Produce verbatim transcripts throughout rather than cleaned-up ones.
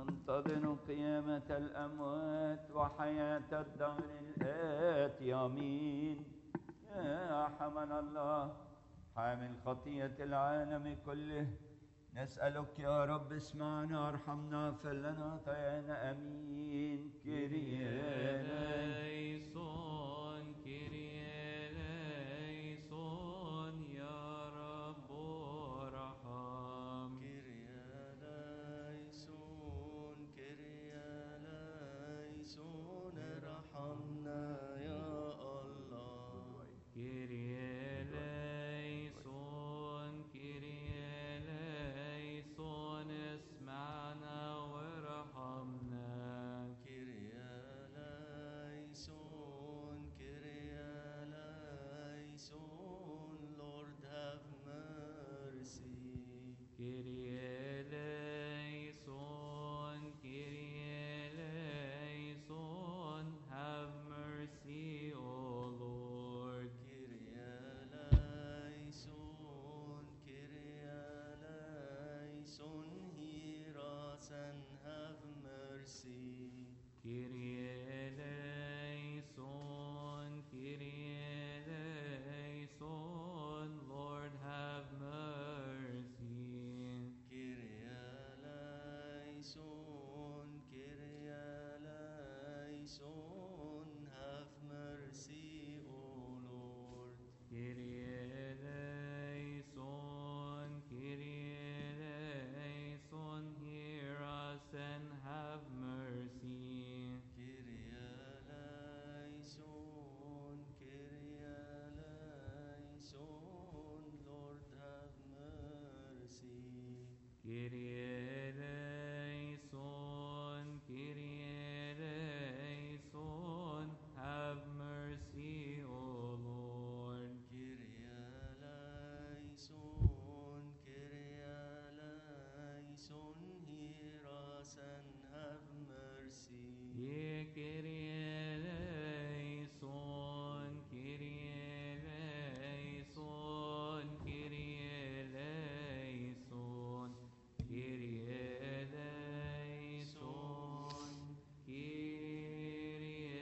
ننتظر قيامة الأموات وحياة الدهر الآتي آمين. يا حمل الله حامل خطية العالم كله، نسألك يا رب اسمعنا ارحمنا اغفر لنا طيعنا امين. كيريا إليسون كيريا إليسون يا رب ارحم. كيريا ليسون كيريا ليسون ارحمنا يا الله. كيريا إليسون كيريا إليسون اسمعنا وارحمنا. كيريا ليسون كيريا ليسون Lord have mercy. كيريا إليسون كيريا إليسون have mercy O Lord. كيريا ليسون كيريا ليسون hear us and have mercy. Kyrie eleison, Kyrie eleison, Lord have mercy. Kyrie eleison, Kyrie eleison, have mercy, O Lord. Kyrie eleison, Kyrie eleison, hear us and have mercy. Kyrie eleison, Kyrie eleison, Lord have mercy. Kyrie eleison, Kyrie eleison, have mercy, O Lord. Kyrie eleison, Kyrie eleison, hear us and have mercy. Ye Kyrie eleison, Kyrie eleison, Kyrie eleison, Kyrie eleison, Kyrie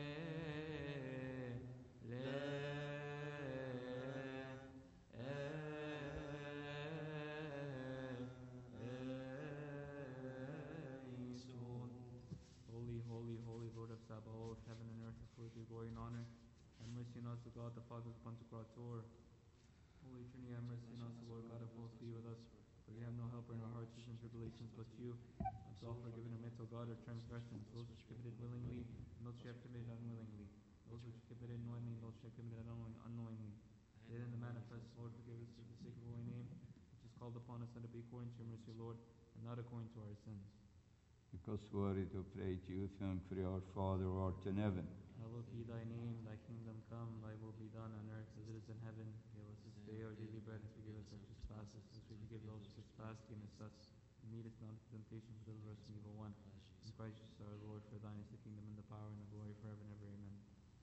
eleison. Holy, holy, holy Lord of Sabaoth, heaven and earth are full of your glory and honor. Have mercy on us, O God, the Father of the Pantocrator. Holy Trinity, have mercy on us, O Lord God of hosts, be with us. For we have no helper in our hardships and tribulations but you. Unto all forgive and admit, O God, our transgressions, those which committed willingly, and those which have committed unwillingly, those which committed knowingly, and those which have committed unknowing- unknowingly. Yet in the manifest, Lord, forgive us for the sake of your holy name, which is called upon us, and to be according to your mercy, Lord, and not according to our sins. Because worthy to pray to you, thank for our Father who art in heaven. Hallowed be thy name, thy kingdom come, thy will be done on earth as it is in heaven. Give us this day our daily bread, and forgive us our trespasses, as we forgive those who trespass against us. And lead us not into temptation, but deliver us from evil one. In Christ Jesus our Lord, for thine is the kingdom and the power and the glory forever and ever. Amen.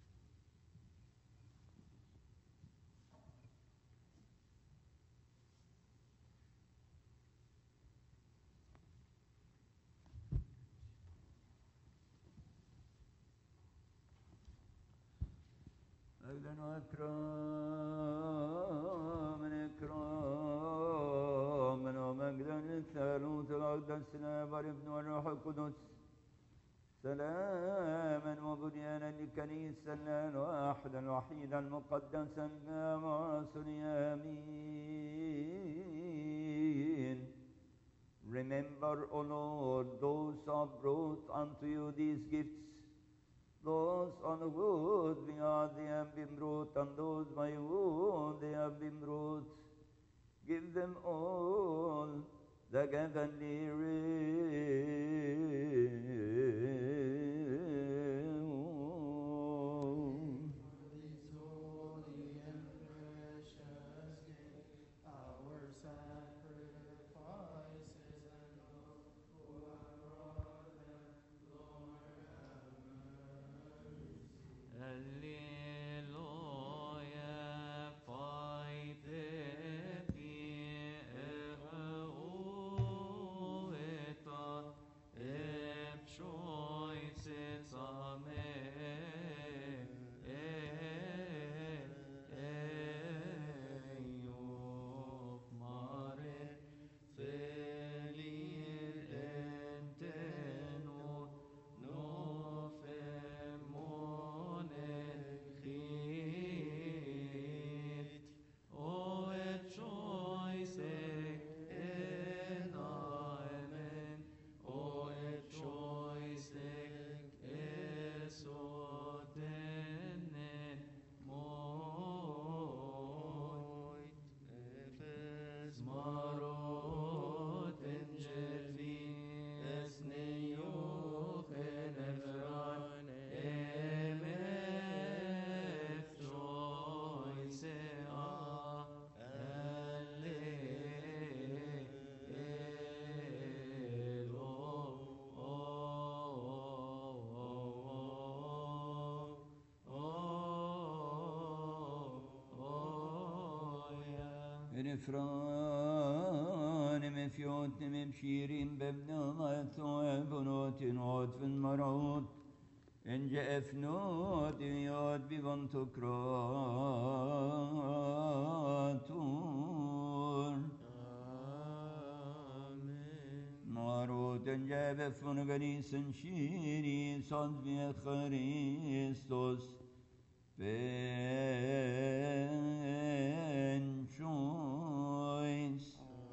مجدا وإكراما إكراما ومجدا للثالوث الأقدس الآب والابن والروح القدس، سلاما وبنيانا للكنيسة الواحدة الوحيدة المقدسة الجامعة آمين. Remember, O Lord, those who have brought unto you these gifts, those on whose behalf they have been brought, and those by whom they have been brought. Give them all the heavenly reward. For these holy and precious gifts, our sacrifices, and those who have brought them, Lord, have mercy. Alleluia, fight the رفران مفيوت مبشيرين ببنات وبنوت نوت في المرعوت إن جاء فنوت يود ببنتكراتور ماروت إن جاء بفن غنيس شيري صد بي خريستوس بين شويس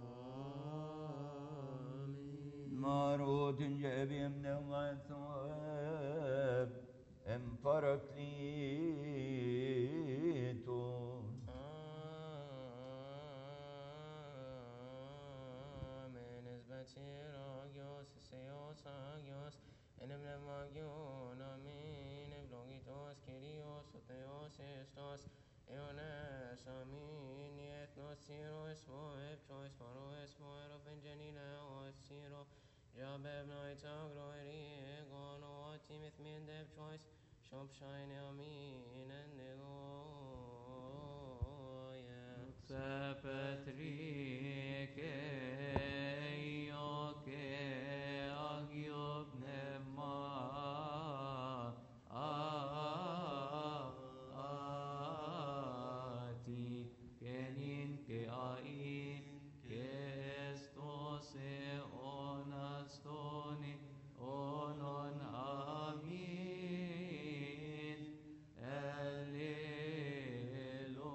ماروت جاب يمنا وثواب ام باراكليتو Amen. Esbatir agios, seos agios, enem agion, amen. Evlogitos, kyrios, otheos, estos, eones, amen. Yet no siro esmo, ep choice, maro esmo, ero benjanina, o siro. Jabeb night agro ego no timith min dev choice shop shine amin and negoya Sepetrike yoke agiob nema ati kenin ke ain kestos onastoni onon amin elelo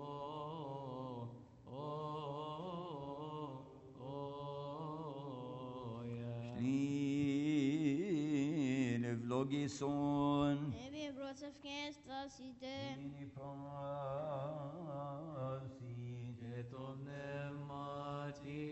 Shlin evlogison Maybe a brought of cast us Ini pasi ketom nemati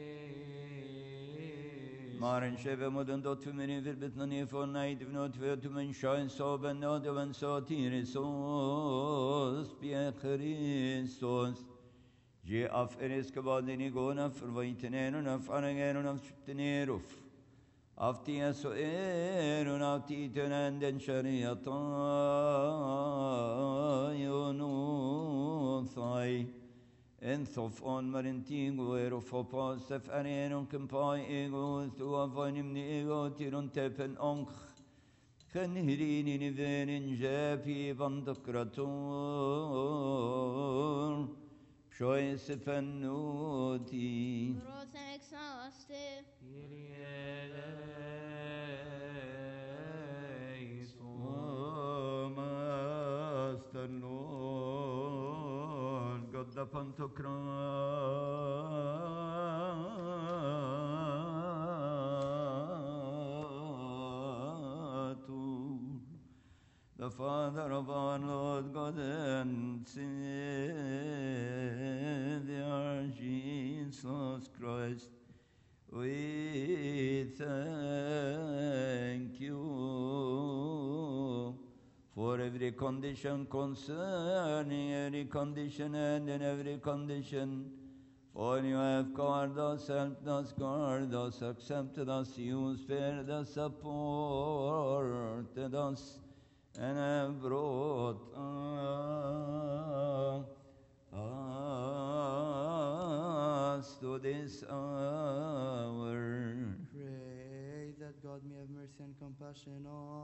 Maren sheve modern dot for many virbit nani for night if not for to men shine so ben not even so tirisos pia Christos Je af eres kabadini gona for vaiteneno na farangen na shteneruf Afti so erun afti tenanden shariata yonu thai En thof on marintigo ero fopos sef arenon kempai ego tu avanim ni ego tirun tepen onk Khenhirini ni venin japi vandokrator Pshoy sefennuti brought some exhaustive. Oh, Master Lord, God the Pantocrator, the Father of our Lord God and Savior Jesus Christ, we thank you for every condition concerning every condition and in every condition. For you have called us, helped us, guarded us, accepted us, used, spared us, supported us, and have brought us to this hour. Pray that God may have mercy and compassion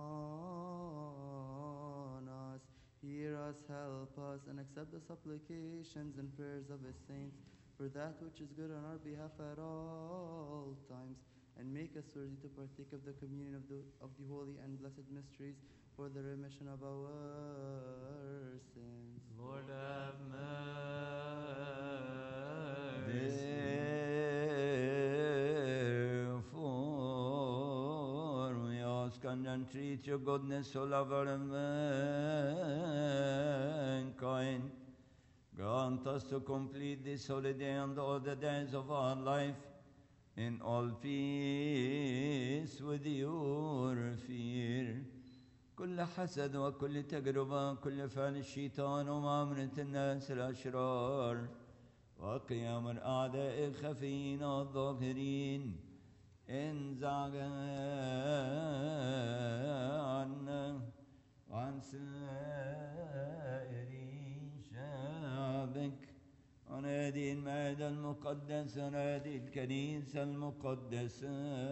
on us. Hear us, help us, and accept the supplications and prayers of His saints for that which is good on our behalf at all times, and make us worthy to partake of the communion of the, of the holy and blessed mysteries for the remission of our sins. Lord have mercy. Therefore, we ask and entreat your goodness, O lover of mankind. Grant us to complete this holy day and all the days of our life in all peace with your fear. كل حسد وكل تجربة كل فعل الشيطان ومعاملة الناس الأشرار وقيام الأعداء الخفيين الظاهرين انزع عنا وعن سائر شعبك عن هذه المائدة المقدسة هذه الكنيسة المقدسة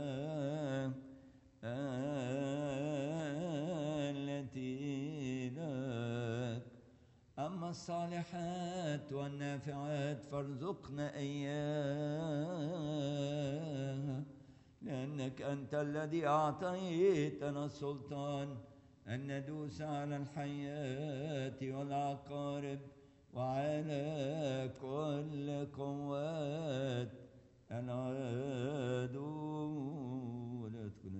التي لك. أما الصالحات والنافعات فارزقنا إياها، لأنك أنت الذي أعطيتنا السلطان أن ندوس على الحيات والعقارب وعلى كل قوات العدو. ولا تكون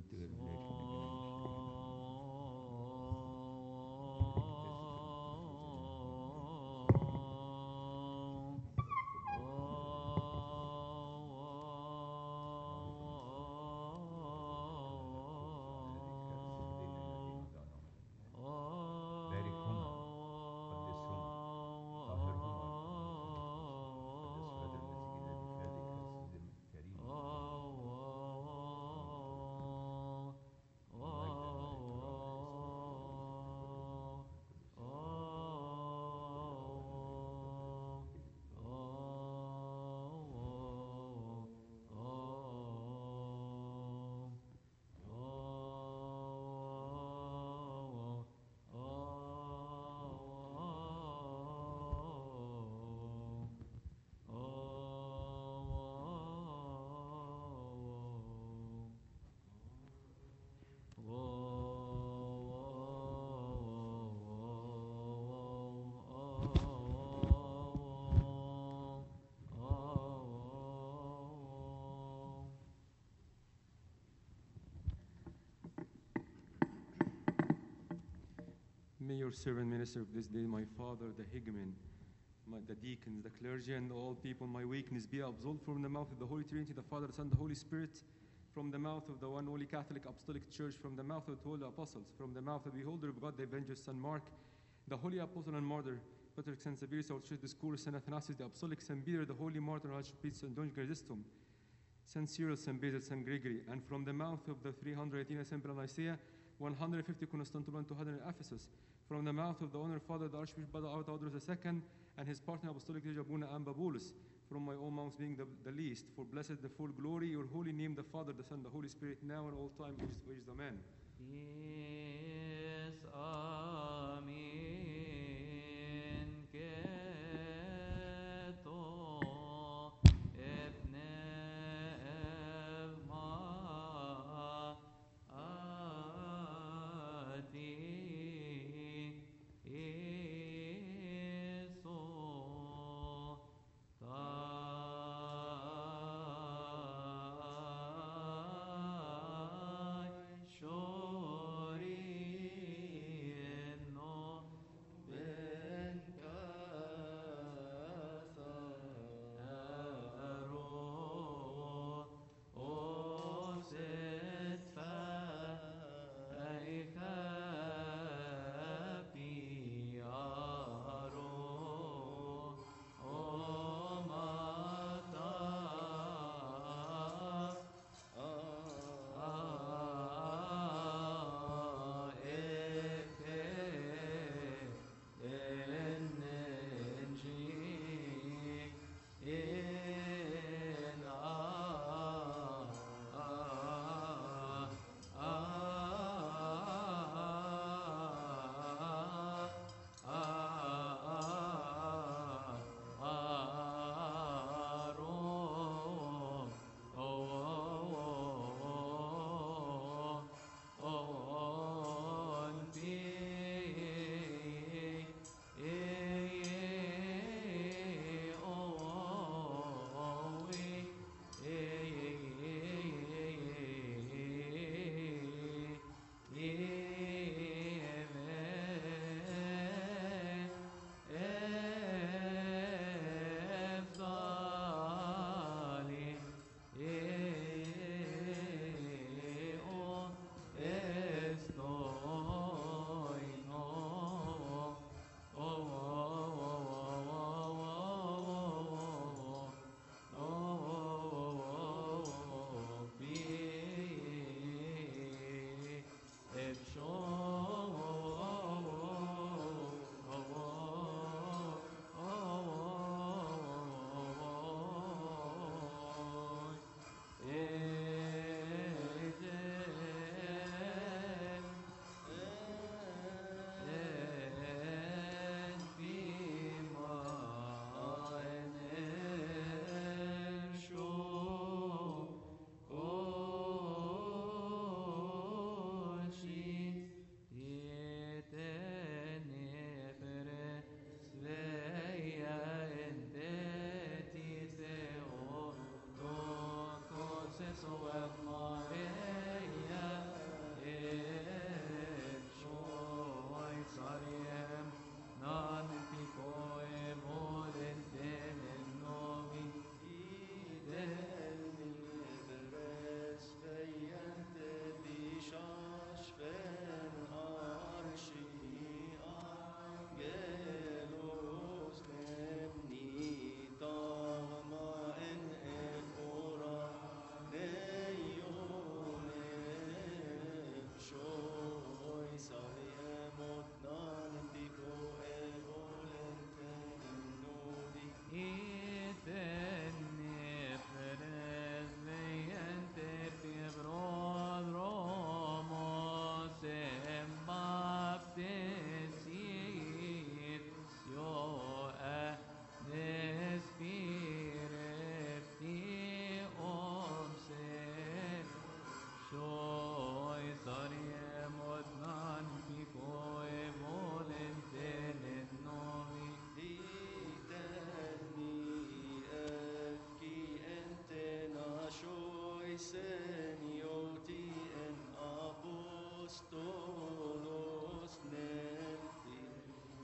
May your servant minister of this day, my father, the Higamin, my, the deacons, the clergy, and all people, my weakness be absolved from the mouth of the Holy Trinity, the Father, the Son, the Holy Spirit, from the mouth of the one holy Catholic Apostolic Church, from the mouth of the holy apostles, from the mouth of the beholder of God, the evangelist Saint Mark, the holy apostle and martyr, Patriarch Saint Severus, our church discourse, Saint Athanasius, the apostolic Saint Peter, the holy martyr, Archbishop Saint John Chrysostom, Saint Cyril, Saint Basil, Saint Gregory, and from the mouth of the three hundred eighteen Assembly of Nicaea, one hundred fifty Constantinople, and two hundred Ephesus, from the mouth of the honored father, the Archbishop Bada Theodorus the Second, and his partner apostolic Abuna Ambabulus, from my own mouth being the, the least, for blessed the full glory, your holy name, the Father, the Son, the Holy Spirit, now and all time, ages of ages. Amen. Yes, Amen. Keto Ebne Evma Ati Eso Tai Shori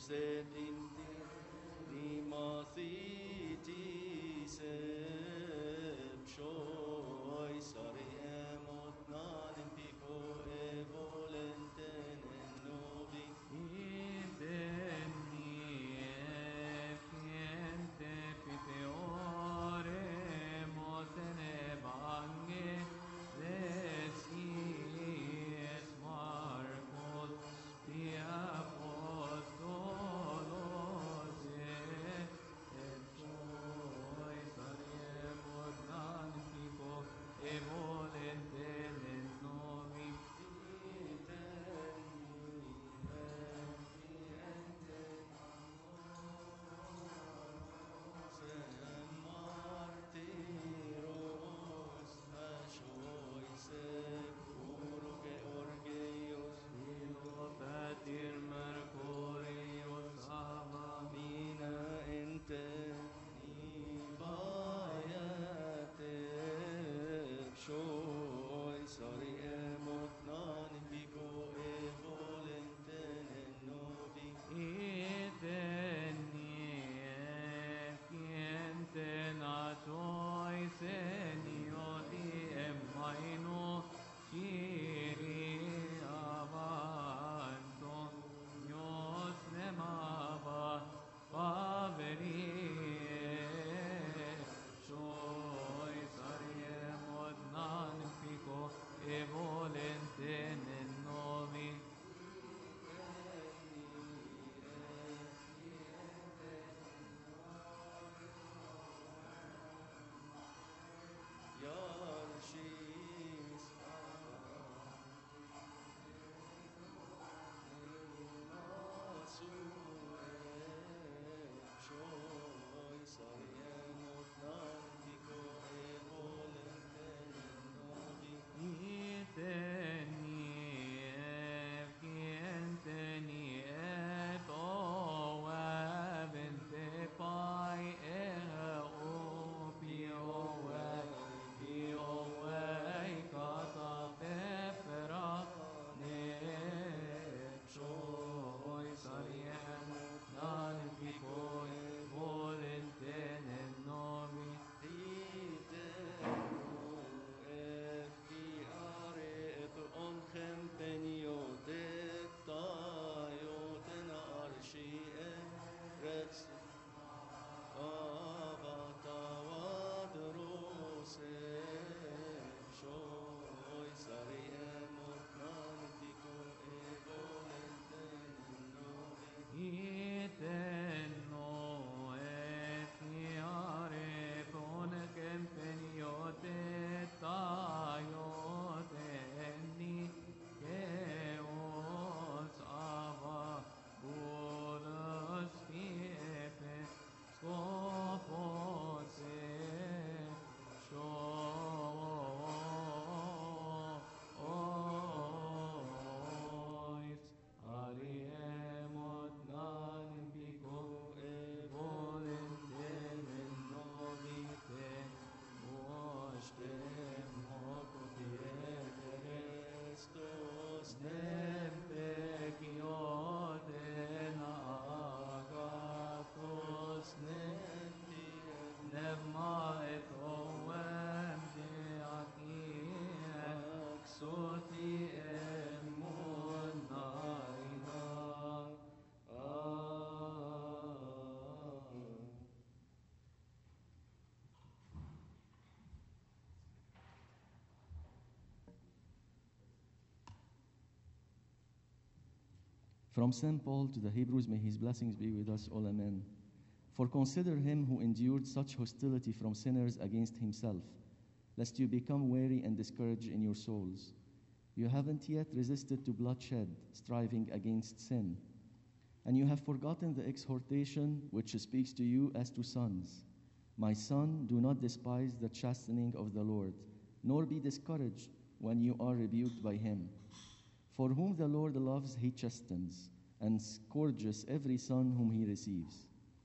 From Saint Paul to the Hebrews, may his blessings be with us all, amen. For consider him who endured such hostility from sinners against himself, lest you become weary and discouraged in your souls. You haven't yet resisted to bloodshed, striving against sin. And you have forgotten the exhortation which speaks to you as to sons. My son, do not despise the chastening of the Lord, nor be discouraged when you are rebuked by him. For whom the Lord loves, he chastens, and scourges every son whom he receives.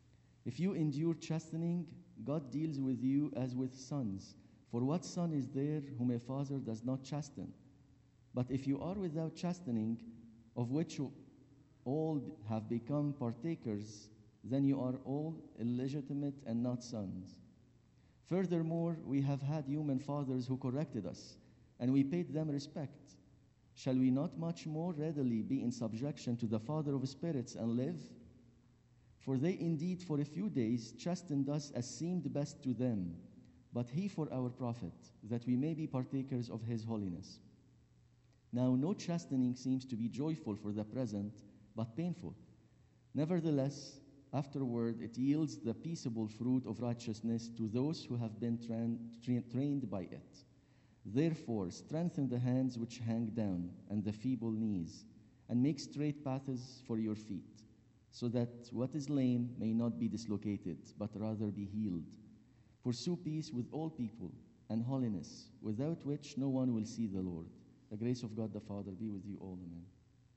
If you endure chastening, God deals with you as with sons. For what son is there whom a father does not chasten? But if you are without chastening, of which all b- have become partakers, then you are all illegitimate and not sons. Furthermore, we have had human fathers who corrected us, and we paid them respect. Shall we not much more readily be in subjection to the Father of spirits and live? For they indeed for a few days chastened us as seemed best to them, but he for our profit, that we may be partakers of his holiness. Now no chastening seems to be joyful for the present, but painful. Nevertheless, afterward it yields the peaceable fruit of righteousness to those who have been train, tra- trained by it. Therefore, strengthen the hands which hang down and the feeble knees, and make straight paths for your feet, so that what is lame may not be dislocated, but rather be healed. Pursue peace with all people and holiness, without which no one will see the Lord. The grace of God the Father be with you all. Amen.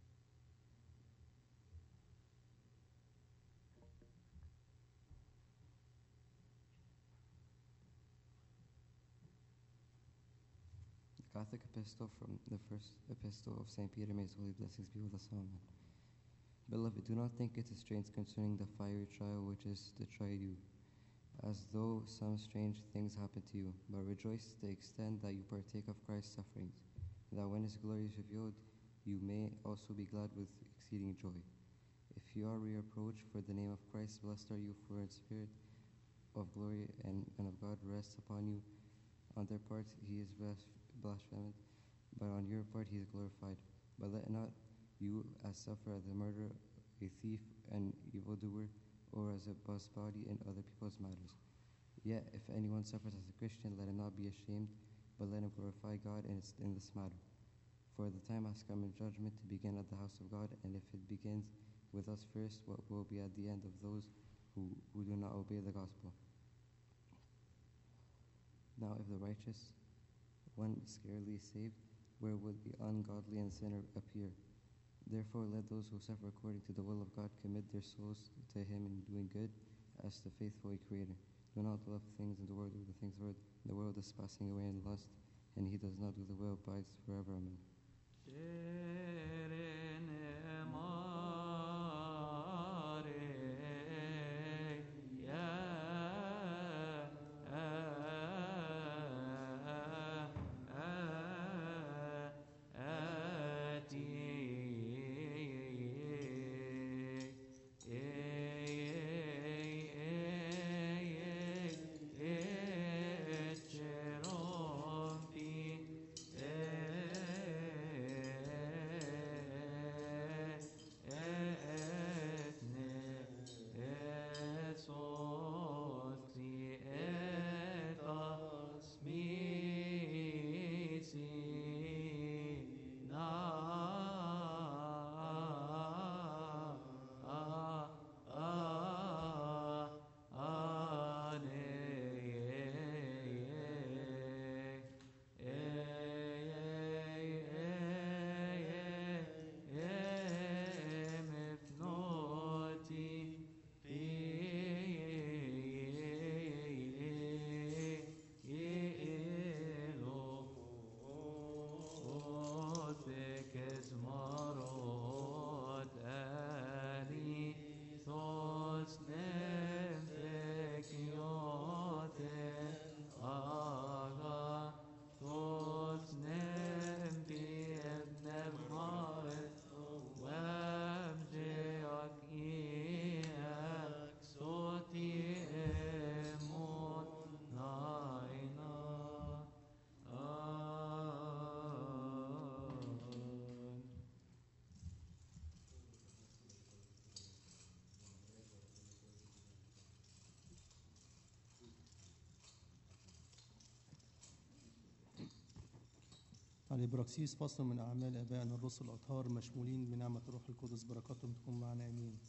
Catholic Epistle from the First Epistle of Saint Peter, may his holy blessings be with us all. Amen. Beloved, do not think it a strange concerning the fiery trial which is to try you, as though some strange things happen to you, but rejoice to the extent that you partake of Christ's sufferings, that when his glory is revealed, you may also be glad with exceeding joy. If you are reproached for the name of Christ, blessed are you, for a spirit of glory and, and of God rests upon you. On their part he is blas- blasphemed, but on your part he is glorified. But let not you as suffer as a murderer, a thief, an evildoer, or as a busybody in other people's matters. Yet if anyone suffers as a Christian, let him not be ashamed, but let him glorify God in, its, in this matter. For the time has come in judgment to begin at the house of God, and if it begins with us first, what will be at the end of those who, who do not obey the gospel? Now if the righteous one scarcely saved, where would the ungodly and sinner appear? Therefore let those who suffer according to the will of God commit their souls to him in doing good, as the faithful Creator. Do not love things in the world or the things of the world. The world is passing away in lust, and he does not do the will abides forever. Amen. على براكسيس فصل من أعمال آبائنا الرسل الأطهار مشمولين بنعمة الروح القدس، بركاتهم تكون معنا آمين.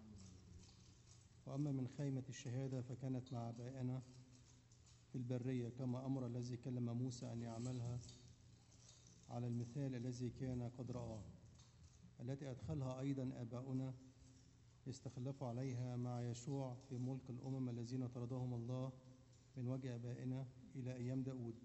وأما من خيمة الشهادة فكانت مع آبائنا في البرية، كما أمر الذي كلم موسى أن يعملها على المثال الذي كان قد رآه، التي أدخلها أيضا آباؤنا استخلفوا عليها مع يشوع في ملك الأمم الذين طردهم الله من وجه آبائنا إلى أيام داود،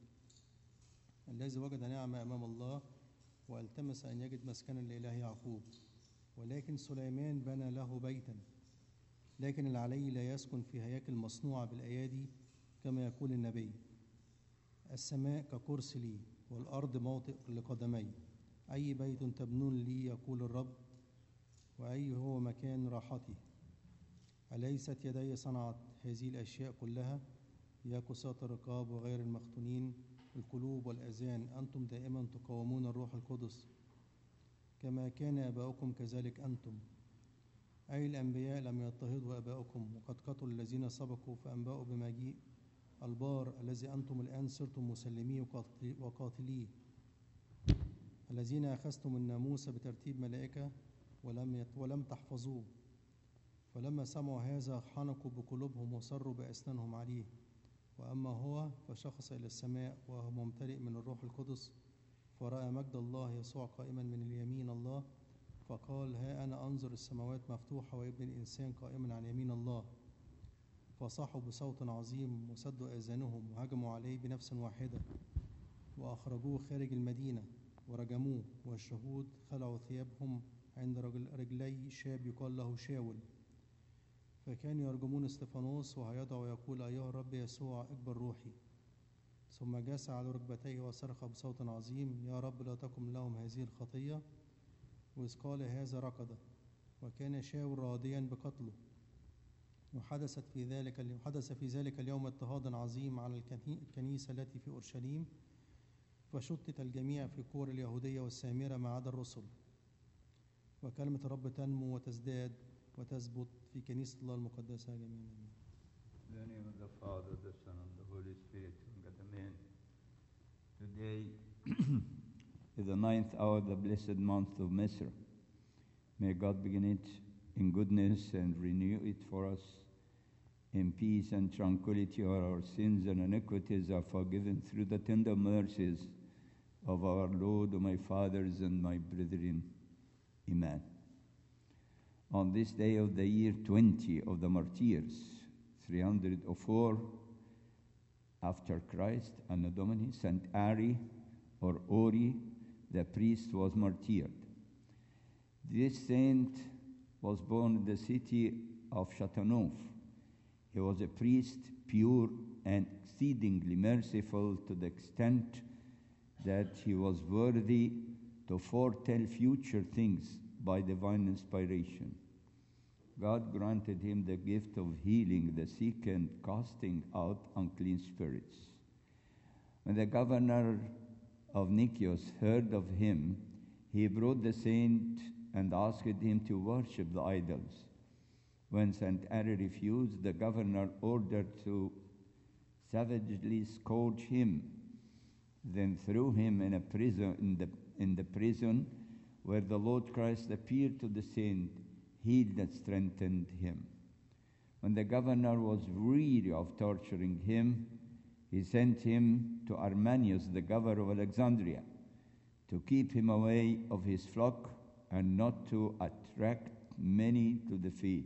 الذي وجد نعمة أمام الله والتمس أن يجد مسكنا لإله يعقوب، ولكن سليمان بنى له بيتا، لكن العلي لا يسكن في هياكل مصنوعة بالأيادي كما يقول النبي. السماء ككرسي لي والأرض موطئ لقدمي، أي بيت تبنون لي يقول الرب، وأي هو مكان راحتي. أليست يدي صنعت هذه الأشياء كلها؟ يا قساة الرقاب وغير المختونين القلوب والأذان، أنتم دائما تقاومون الروح القدس، كما كان آباؤكم كذلك أنتم. أي الأنبياء لم يضطهدوا آباؤكم، وقد قتلوا الذين سبقوا فأنبأوا بمجيء البار الذي أنتم الآن صرتم مسلميه وقاتليه، الذين أخذتم الناموس بترتيب ملائكة ولم يت ولم تحفظوه. فلما سمعوا هذا حنقوا بقلوبهم وصروا بأسنانهم عليه. وأما هو فشخص إلى السماء وهو ممتلئ من الروح القدس، فرأى مجد الله يسوع قائما من اليمين الله، فقال: ها أنا أنظر السماوات مفتوحة وابن الإنسان قائما عن يمين الله. فصاحوا بصوت عظيم وسدوا آذانهم وهجموا عليه بنفس واحدة، وأخرجوه خارج المدينة ورجموه، والشهود خلعوا ثيابهم عند رجلي شاب يقال له شاول. فكانوا يرجمون استفانوس وهيدعو ويقول: أيها الرب يسوع اقبل روحي. ثم جاس على ركبتيه وصرخ بصوت عظيم: يا رب لا تقم لهم هذه الخطية. وإذ قال هذا ركض، وكان شاول راضيا بقتله. وحدثت في ذلك حدث في ذلك اليوم اضطهاد عظيم على الكنيسة التي في أورشليم، فشتت الجميع في قور اليهودية والسامرة ما عدا الرسل. وكلمة الرب تنمو وتزداد وتثبت في كنيسة الله المقدسة جميعا. In the name of the Father, the Son, and the Holy Spirit, God, amen. Today is the ninth hour of the blessed month of Messer. May God begin it in goodness and renew it for us in peace and tranquility, where our sins and iniquities are forgiven through the tender mercies of our Lord, my fathers and my brethren. Amen. On this day of the year twenty of the martyrs, three hundred four after Christ, Anno Domini, Saint Ari or Ori, the priest, was martyred. This saint was born in the city of Chateauneuf. He was a priest, pure and exceedingly merciful, to the extent that he was worthy to foretell future things by divine inspiration. God granted him the gift of healing the sick and casting out unclean spirits. When the governor of Nikios heard of him, he brought the saint and asked him to worship the idols. When Saint Ari refused, the governor ordered to savagely scourge him, then threw him in a prison in the in the prison where the Lord Christ appeared to the saint, healed and strengthened him. When the governor was weary of torturing him, he sent him to Arminius, the governor of Alexandria, to keep him away of his flock and not to attract many to the faith.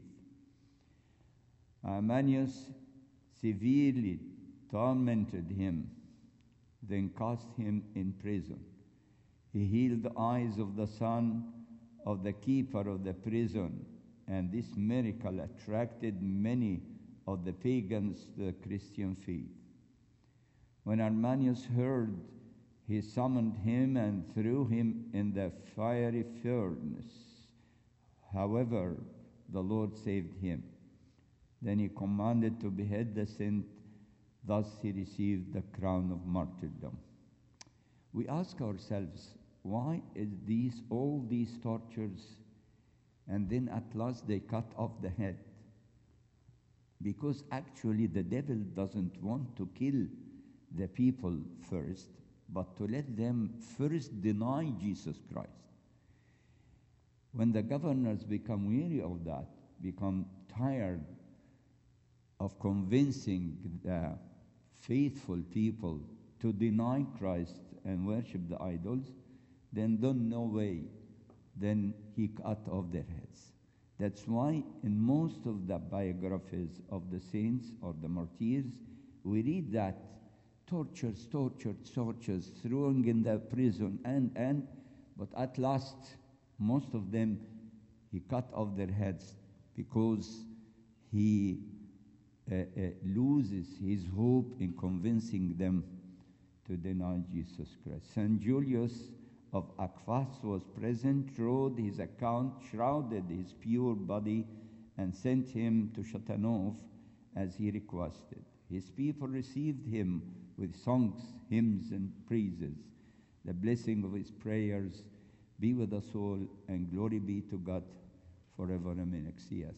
Arminius severely tormented him, then cast him in prison. He healed the eyes of the son of the keeper of the prison, and this miracle attracted many of the pagans to the Christian faith. When Arminius heard, he summoned him and threw him in the fiery furnace. However, the Lord saved him. Then he commanded to behead the saint. Thus he received the crown of martyrdom. We ask ourselves, why is these all these tortures, and then at last they cut off the head? Because actually the devil doesn't want to kill the people first, but to let them first deny Jesus Christ. When the governors become weary of that, become tired of convincing the faithful people to deny Christ and worship the idols, then don't no way, then he cut off their heads. That's why in most of the biographies of the saints or the martyrs, we read that tortures, tortures, tortures, throwing in the prison, and, and, but at last, most of them, he cut off their heads because he uh, uh, loses his hope in convincing them to deny Jesus Christ. Saint Julius of Akfas was present, wrote his account, shrouded his pure body, and sent him to Chateauneuf as he requested. His people received him with songs, hymns, and praises. The blessing of his prayers be with us all, and glory be to God forever. Amen. Exias.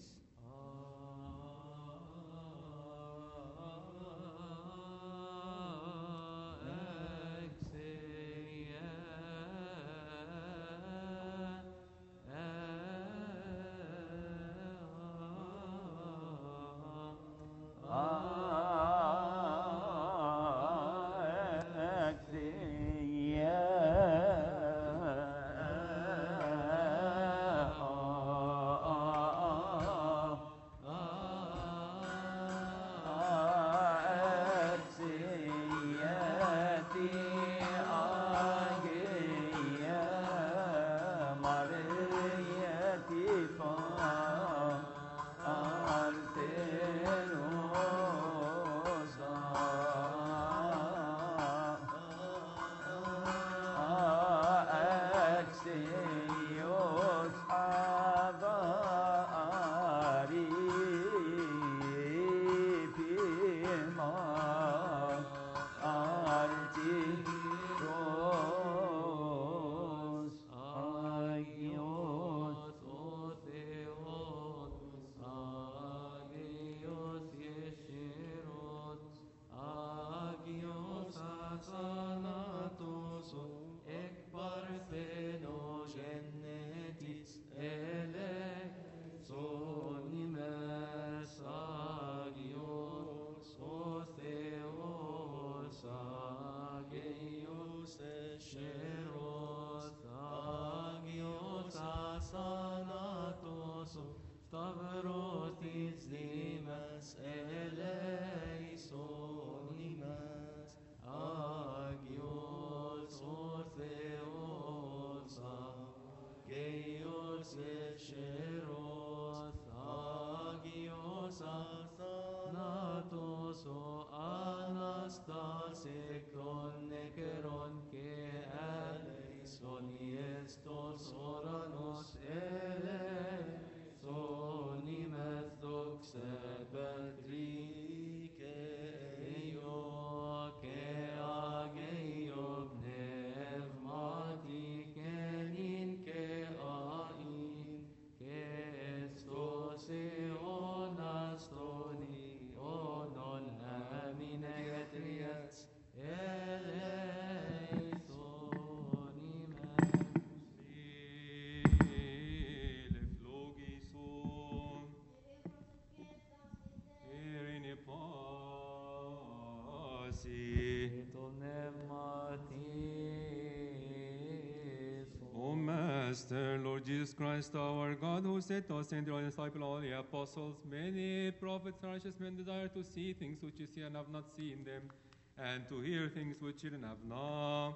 Master, Lord Jesus Christ, our God, who said to us and your disciples, all the apostles, many prophets and righteous men desire to see things which you see and have not seen them, and to hear things which you have not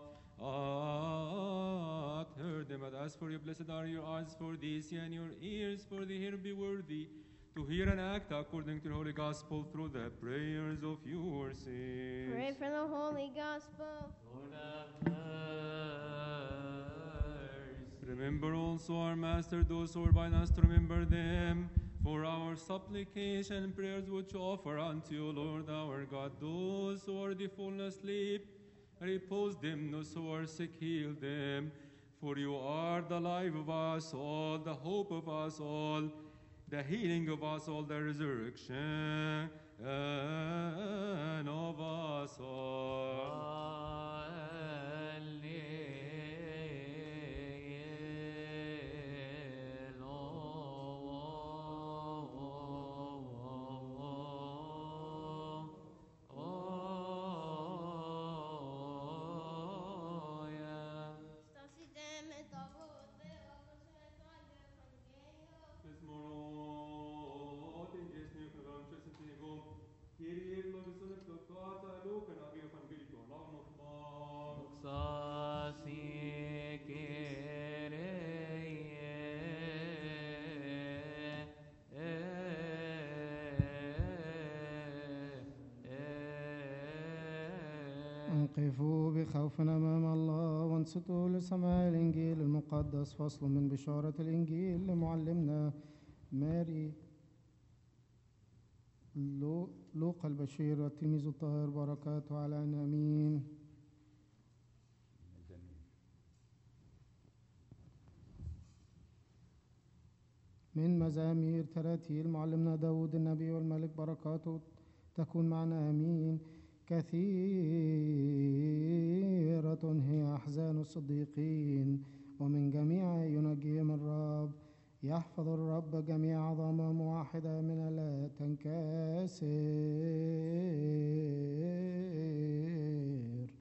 heard them. But as for you, blessed are your eyes for these, and your ears for the hear. Be worthy to hear and act according to the Holy Gospel through the prayers of your saints. Pray for the Holy Gospel. Lord have Remember also our Master, those who are by us, to remember them. For our supplication and prayers which offer unto you, Lord our God, those who are fallen asleep, repose them, those who are sick, heal them. For you are the life of us all, the hope of us all, the healing of us all, the resurrection of us all. Kyrie, eloison, toccata, loca, navio, evangelico, lavano, قفوا بخوف أمام الله وانصتوا لسماع الإنجيل المقدس. فصل من بشارة الإنجيل لمعلمنا ماري لو- لوقا البشير والتلميذ الطاهر، بركاته علينا آمين. من مزامير تراتيل معلمنا داود النبي والملك، بركاته تكون معنا آمين. كثيرة هي أحزان الصديقين ومن جميع ينجيهم الرب. يحفظ الرب جميع عظامهم واحدة من لا تنكسر.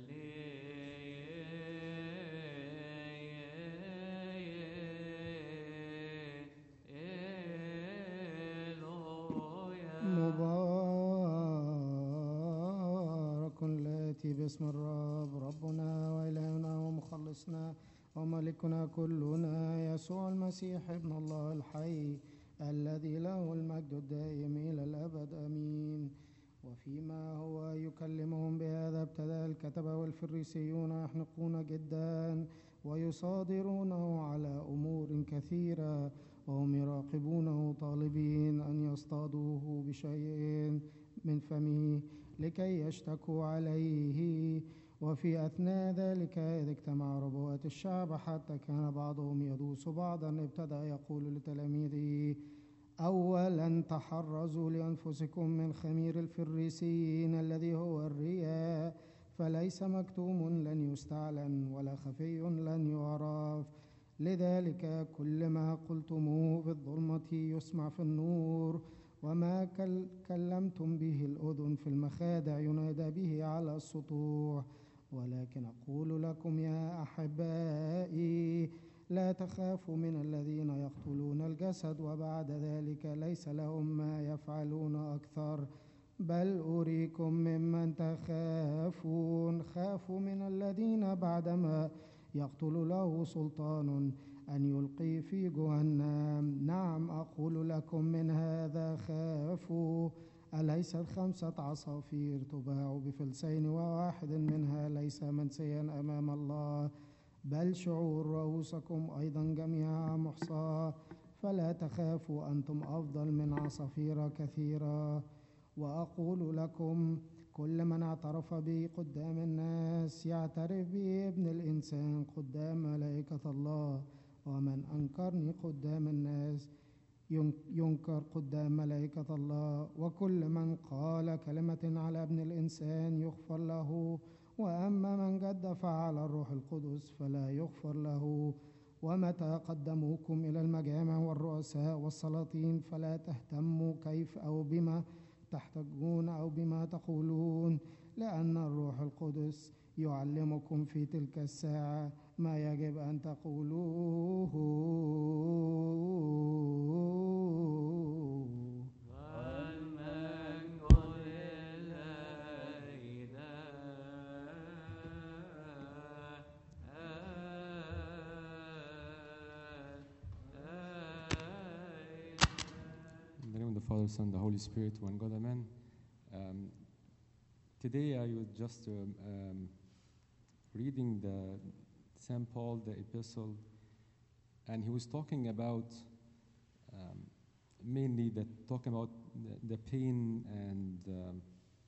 مبارك الآتي باسم الرب، ربنا وإلهنا ومخلصنا وملكنا كلنا يسوع المسيح ابن الله الحي، الذي له المجد الدائم إلى الأبد آمين. وفيما هو يكلمهم بهذا ابتدأ الكتبة والفريسيون يحنقون جدا ويصادرونه على أمور كثيرة، وهم يراقبونه طالبين أن يصطادوه بشيء من فمه لكي يشتكوا عليه. وفي أثناء ذلك إذ اجتمع ربوات الشعب حتى كان بعضهم يدوس بعضا، ابتدأ يقول لتلاميذه: أولا تحرزوا لأنفسكم من خمير الفريسيين الذي هو الرياء، فليس مكتوم لن يستعلن ولا خفي لن يعرف. لذلك كل ما قلتموه في الظلمة يسمع في النور، وما كل كلمتم به الأذن في المخادع ينادى به على السطوح. ولكن أقول لكم يا أحبائي، لا تخافوا من الذين يقتلون الجسد وبعد ذلك ليس لهم ما يفعلون أكثر، بل أريكم ممن تخافون. خافوا من الذين بعدما يقتل له سلطان أن يلقي في جهنم. نعم أقول لكم من هذا خافوا. أليست خمسة عصافير تباع بفلسين وواحد منها ليس منسيا أمام الله؟ بل شعور رؤوسكم أيضا جميعها محصاة. فلا تخافوا، أنتم أفضل من عصافير كثيرة. وأقول لكم كل من اعترف بي قدام الناس يعترف بي ابن الإنسان قدام ملائكة الله، ومن أنكرني قدام الناس ينكر قدام ملائكة الله. وكل من قال كلمة على ابن الإنسان يغفر له، وأما من جدف على الروح القدس فلا يغفر له. ومتى قدموكم إلى المجامع والرؤساء والسلاطين فلا تهتموا كيف أو بما تحتجون أو بما تقولون، لأن الروح القدس يعلمكم في تلك الساعة ما يجب أن تقولوه. In the name of the Father, Son, the Holy Spirit, one God, Amen. Um, today I was just um, um, reading the Saint Paul, the epistle, and he was talking about um, mainly the talking about the, the pain and um,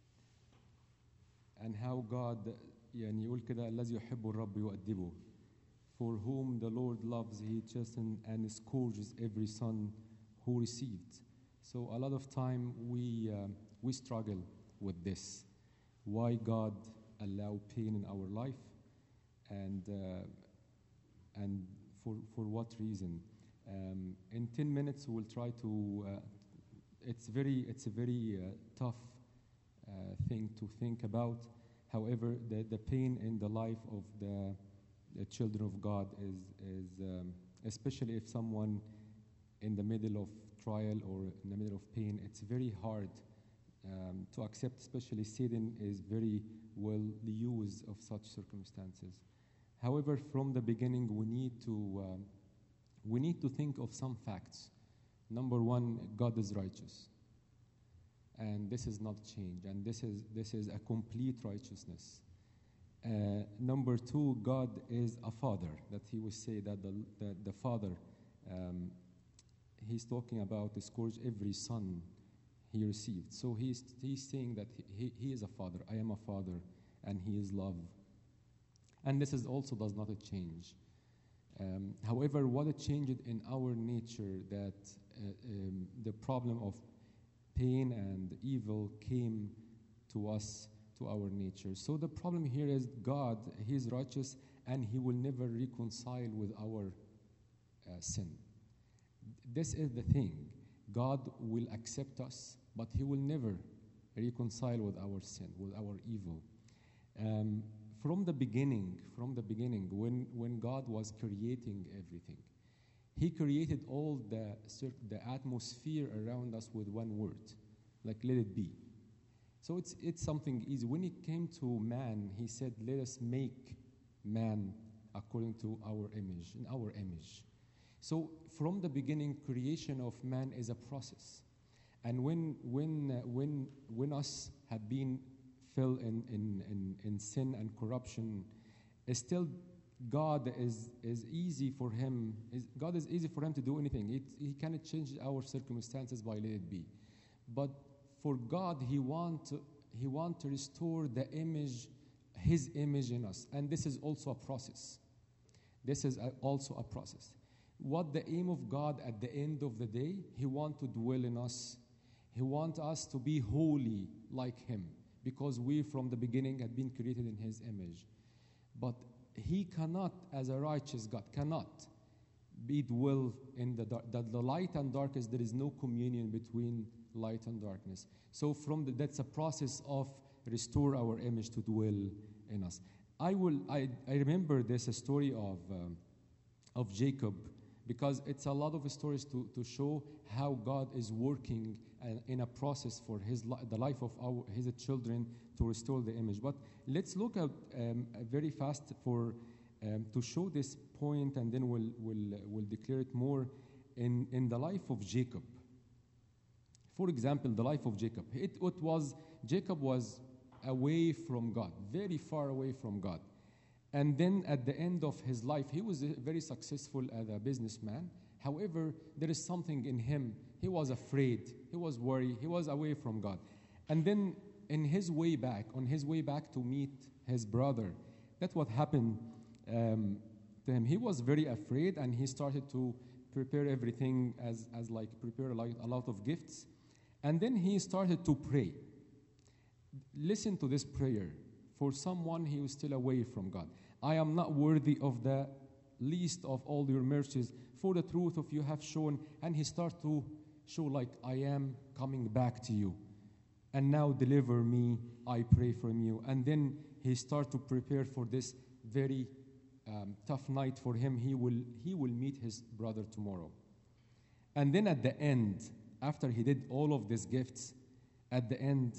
and how God يعني يقول كده الذي يحب الرب يؤدبه, for whom the Lord loves he chastens and scourges every son who received. So a lot of time we um, we struggle with this. Why God allow pain in our life, and uh, and for for what reason? Um, in ten minutes we'll try to. Uh, it's very it's a very uh, tough uh, thing to think about. However, the, the pain in the life of the, the children of God is is um, especially if someone in the middle of trial or in the middle of pain, it's very hard um, to accept. Especially Satan is very well used of such circumstances. However, from the beginning, we need to um, we need to think of some facts. Number one, God is righteous, and this is not change, and this is this is a complete righteousness. Uh, number two, God is a father. That he will say that the, the, the father, um, he's talking about the scourge every son he received. So he's, he's saying that he, he, he is a father. I am a father, and he is love. And this is also does not change. Um, however, what it changed in our nature, that uh, um, the problem of pain and evil came to us, to our nature. So the problem here is God, he is righteous, and he will never reconcile with our uh, sin. This is the thing. God will accept us, but he will never reconcile with our sin, with our evil. Um, from the beginning, from the beginning, when, when God was creating everything, he created all the, the atmosphere around us with one word, like let it be. So it's, it's something easy. When it came to man, he said, let us make man according to our image, in our image. So from the beginning, creation of man is a process. And when, when, uh, when, when us had been filled in, in, in, in sin and corruption, still God is, is easy for him, is, God is easy for him to do anything. It, he cannot change our circumstances by let it be. But for God, he want, he want to restore the image, his image in us. And this is also a process. This is a, also a process. What the aim of God at the end of the day, he want to dwell in us. He want us to be holy like him, because we from the beginning had been created in his image. But he cannot, as a righteous God, cannot be dwell in the dark. That the light and darkness, there is no communion between light and darkness. So from the, that's a process of restore our image to dwell in us. I will. I, I remember this a story of um, of Jacob, because it's a lot of stories to, to show how God is working uh, in a process for his li- the life of our his children to restore the image. But let's look at um, very fast for um, to show this point, and then we'll we'll uh, we'll declare it more in in the life of Jacob. For example, the life of Jacob. It, it was, Jacob was away from God, very far away from God. And then at the end of his life, he was very successful as a businessman. However, there is something in him. He was afraid. He was worried. He was away from God. And then in his way back, on his way back to meet his brother, that's what happened um, to him. He was very afraid, and he started to prepare everything as, as like prepare a lot, a lot of gifts. And then he started to pray. Listen to this prayer. For someone who is still away from God. I am not worthy of the least of all your mercies, for the truth of you have shown. And he starts to show like, I am coming back to you. And now deliver me, I pray from you. And then he starts to prepare for this very um, tough night for him. He will, he will meet his brother tomorrow. And then at the end, after he did all of these gifts, at the end,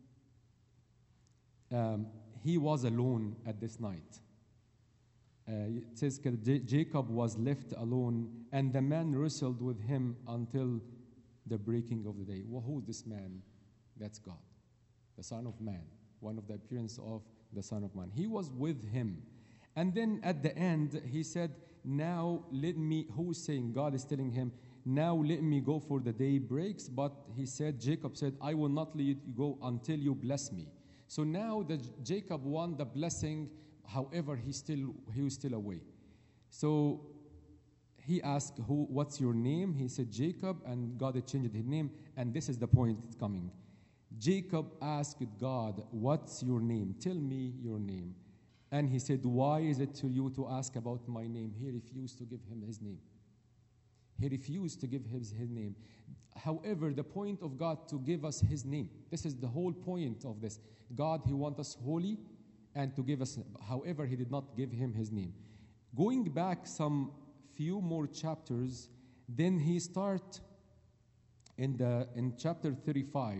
um, he was alone at this night. Uh, it says J- Jacob was left alone, and the man wrestled with him until the breaking of the day. Well, who is this man? That's God, the Son of Man, one of the appearance of the Son of Man. He was with him. And then at the end, he said, now let me, who is saying? God is telling him, now let me go, for the day breaks. But he said, Jacob said, I will not let you go until you bless me. So now the Jacob won the blessing, however, he still he was still away. So he asked, "Who? What's your name?" He said, Jacob, and God had changed his name, and this is the point coming. Jacob asked God, what's your name? Tell me your name. And he said, why is it to you to ask about my name? He refused to give him his name. He refused to give his, his name. However, the point of God to give us his name. This is the whole point of this. God, he wants us holy and to give us, however, he did not give him his name. Going back some few more chapters, then he start in the in chapter thirty-five.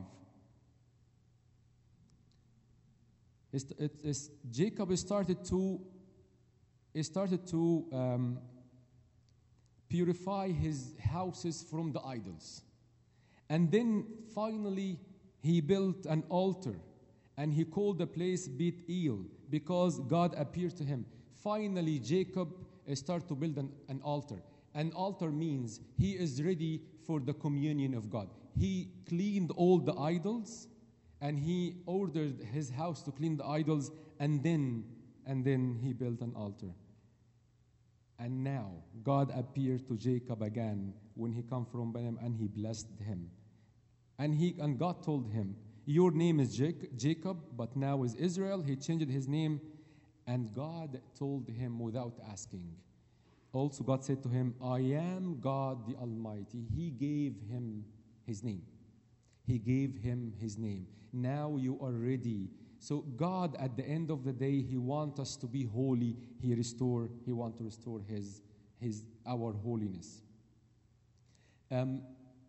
It's, it's, it's, Jacob started to started to um, purify his houses from the idols. And then finally he built an altar. And he called the place Beth-El because God appeared to him. Finally, Jacob uh, started to build an, an altar. An altar means he is ready for the communion of God. He cleaned all the idols, and he ordered his house to clean the idols, and then, and then he built an altar. And now God appeared to Jacob again when he came from Bethlehem, and he blessed him. And he and God told him, your name is Jacob, but now is Israel. He changed his name, and God told him without asking. Also, God said to him, I am God the Almighty. He gave him his name. He gave him his name. Now you are ready. So God, at the end of the day, He wants us to be holy. He restore. He wants to restore His, His, our holiness. Um,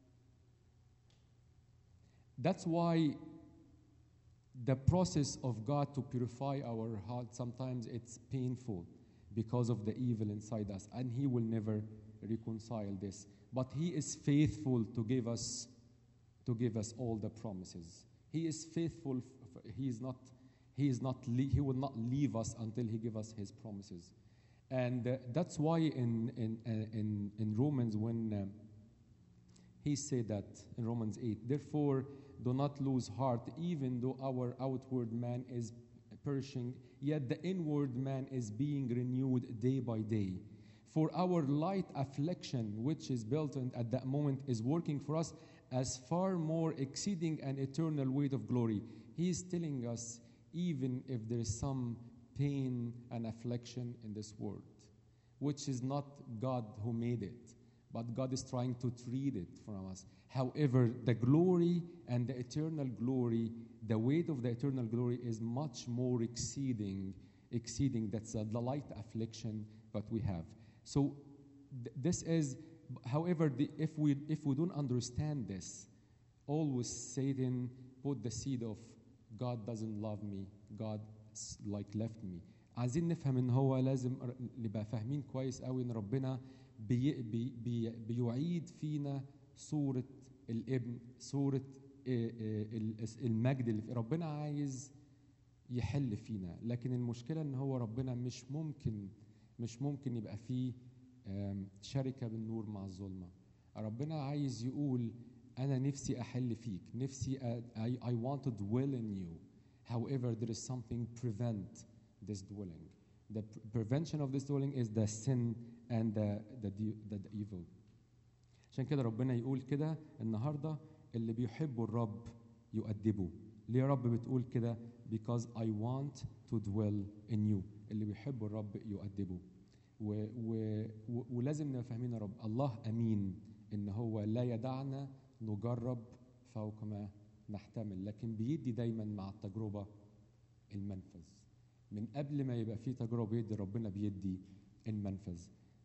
that's why the process of God to purify our heart, sometimes it's painful because of the evil inside us, and He will never reconcile this. But He is faithful to give us, to give us all the promises. He is faithful. He is not. He is not. He will not leave us until He give us His promises, and uh, that's why in in uh, in in Romans when um, He said that in Romans eight, therefore do not lose heart, even though our outward man is perishing, yet the inward man is being renewed day by day. For our light affliction, which is built in at that moment, is working for us as far more exceeding an eternal weight of glory. He is telling us, even if there is some pain and affliction in this world, which is not God who made it, but God is trying to treat it from us. However, the glory and the eternal glory, the weight of the eternal glory is much more exceeding, exceeding that's uh, the light affliction that we have. So th- this is, however, the, if we if we don't understand this, always Satan put the seed of God doesn't love me, God like left me. عايزين نفهم ان هو لازم نبقى فاهمين كويس قوي ان ربنا بي بي بي بيعيد فينا صورة الابن، صورة المجد اللي في ربنا عايز يحل فينا، لكن المشكلة ان هو ربنا مش ممكن مش ممكن يبقى فيه شركة بالنور مع الظلمة. ربنا عايز يقول أنا نفسي أحل فيك، نفسي I, I want to dwell in you. However, there is something prevent this dwelling. The pr- prevention of this dwelling is the sin and the, the, the, the evil. عشان كده ربنا يقول كده النهارده اللي بيحبوا الرب يؤدبوا. ليه يا رب بتقول كده؟ Because I want to dwell in you. اللي بيحبوا الرب يؤدبوا. و, و, و, ولازم نبقى فاهمين يا رب الله أمين إن هو لا يدعنا نجرب فوق ما نحتمل، لكن بيدي دايما مع التجربة المنفذ. من قبل ما يبقى فيه تجربة يدي ربنا بيدي المنفذ.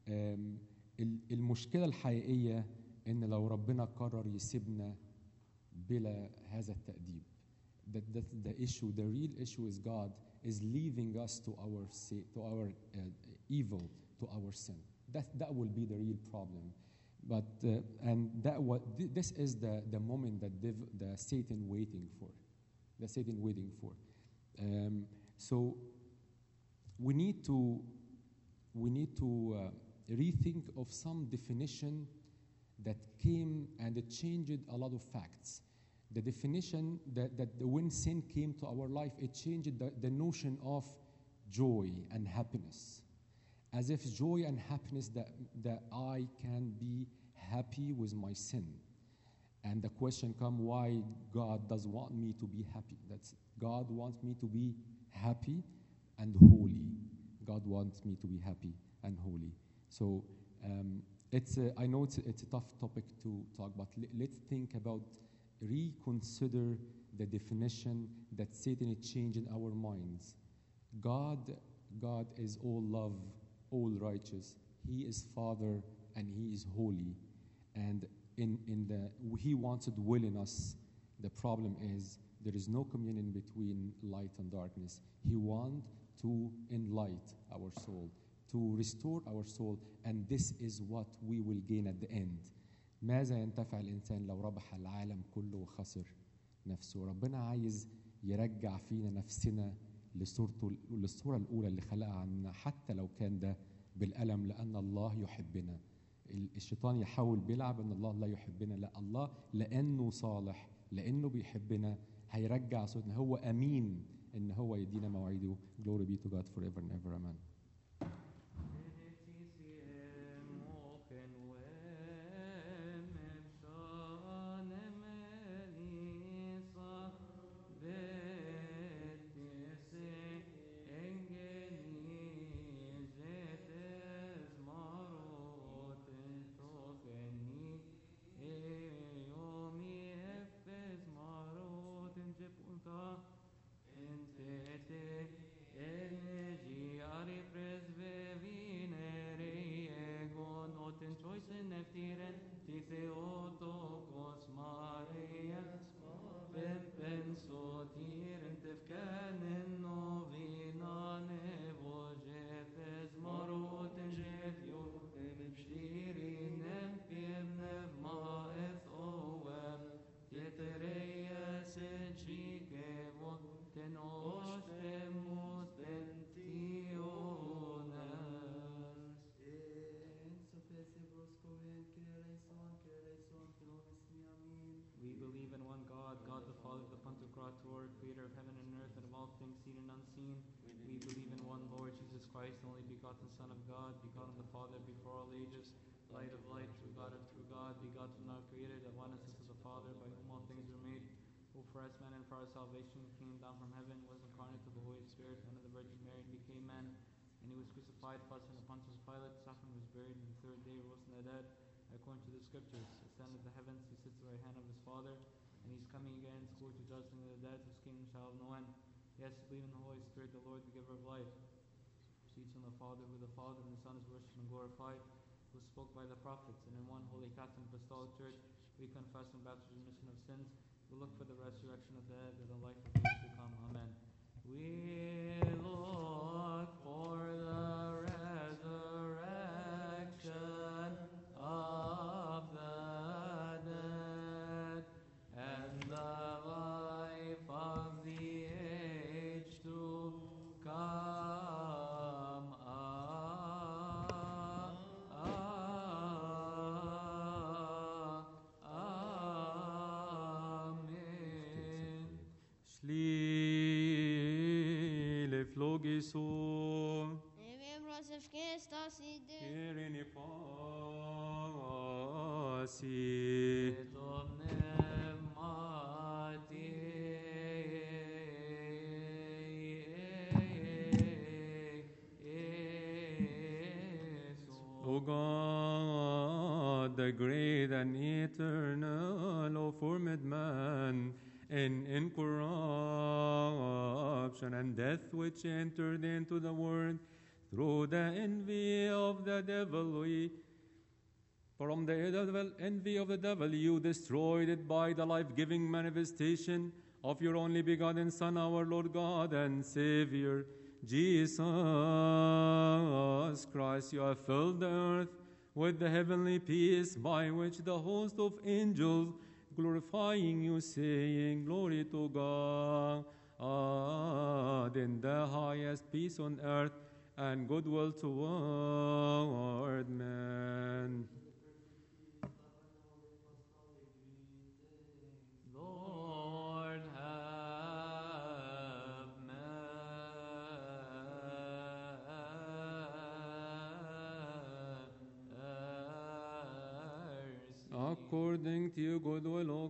المشكلة الحقيقية إن لو ربنا قرر يسيبنا بلا هذا التأديب. That, that's the issue. The real issue is God is leaving us to our to our uh, evil, to our sin. That that will be the real problem. But uh, and that what th- this is the the moment that div- the Satan waiting for, the Satan waiting for. Um, so we need to we need to uh, rethink of some definition that came and it changed a lot of facts. The definition that, that when sin came to our life, it changed the, the notion of joy and happiness. As if joy and happiness that, that I can be happy with my sin. And the question comes, why God does want me to be happy? That's God wants me to be happy and holy. God wants me to be happy and holy. So um, it's a, I know it's a, it's a tough topic to talk about. L- let's think about reconsider the definition that Satan is changing our minds. God, God is all love, all righteous. He is Father and He is holy. And in, in the He wants to dwell in us. The problem is there is no communion between light and darkness. He wants to enlighten our soul, to restore our soul, and this is what we will gain at the end. ماذا ينتفع الإنسان لو ربح العالم كله وخسر نفسه؟ ربنا عايز يرجع فينا نفسنا لصورته للصورة الأولى اللي خلقها عنا، حتى لو كان ده بالألم، لأن الله يحبنا. الشيطان يحاول بيلعب ان الله لا يحبنا، لا، الله لأنه صالح، لأنه بيحبنا هيرجع صوتنا. هو أمين ان هو يدينا مواعيده. Glory be to God forever and ever. Amen. We believe in one God, God the Father, the Pantocrator, creator of heaven and earth and of all things seen and unseen. We believe in one Lord Jesus Christ, the only begotten Son of God, begotten of the Father before all ages, light of light, true God of true God, begotten, not created, of one essence of the Father, by whom all things were made, who for us men and for our salvation came down from heaven, was incarnate of the Holy Spirit, and of the Virgin Mary, became man, and he was crucified for us under Pontius Pilate, suffered, was buried, and the third day rose from the dead, according to the Scriptures, ascended to the heavens, he sits at the right hand of his Father, and he's coming again to scourge the just and the dead, whose kingdom shall have no end. Yes, believe in the Holy Spirit, the Lord, the giver of life, proceeds from the Father, who the Father and the Son is worshipped and glorified, who spoke by the prophets, and in one holy Catholic Apostolic Church we confess and baptize remission of sins. We look for the resurrection of the dead and the life of those to come. Amen. We look for the resurrection of the dead and the life of the age to come. Amen. Slile flogiso, Membros of Christos Irene pasi, Et omnem O God, the great and eternal, O formed man, in incorruption and death which entered into the world through the envy of the devil, we, from the devil, envy of the devil, you destroyed it by the life-giving manifestation of your only begotten Son, our Lord God and Savior, Jesus Christ. You have filled the earth with the heavenly peace, by which the host of angels glorifying you, saying, Glory to God in the highest, peace on earth, and goodwill toward men. Lord, have mercy. According to your goodwill, O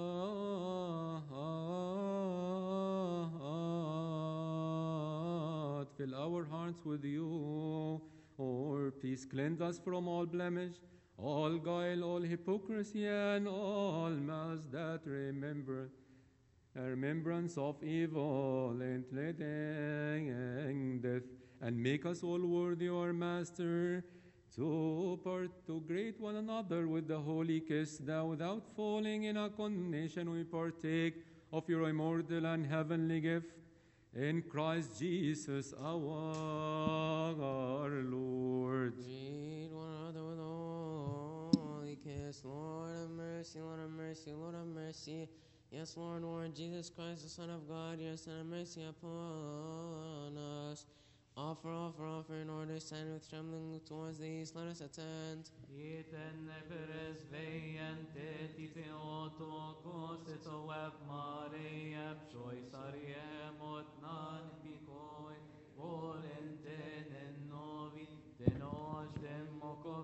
God, fill our hearts with you. Or peace, cleanse us from all blemish, all guile, all hypocrisy, and all malice, that remember, a remembrance of evil, including death, and make us all worthy, our Master, to part to greet one another with the holy kiss, that without falling in a condemnation we partake of your immortal and heavenly gift. In Christ Jesus our Lord. Greet one another with a holy kiss. Lord have mercy, Lord have mercy, Lord have mercy. Yes, Lord, Lord Jesus Christ, the Son of God, your Son, have mercy upon us. Offer, offer, offer, in order to stand with trembling look towards the east. Let us attend. Iten neberes veiente tipe otokos et oev Maria pshoi sariem nan pikoi volenten en novi denos demoko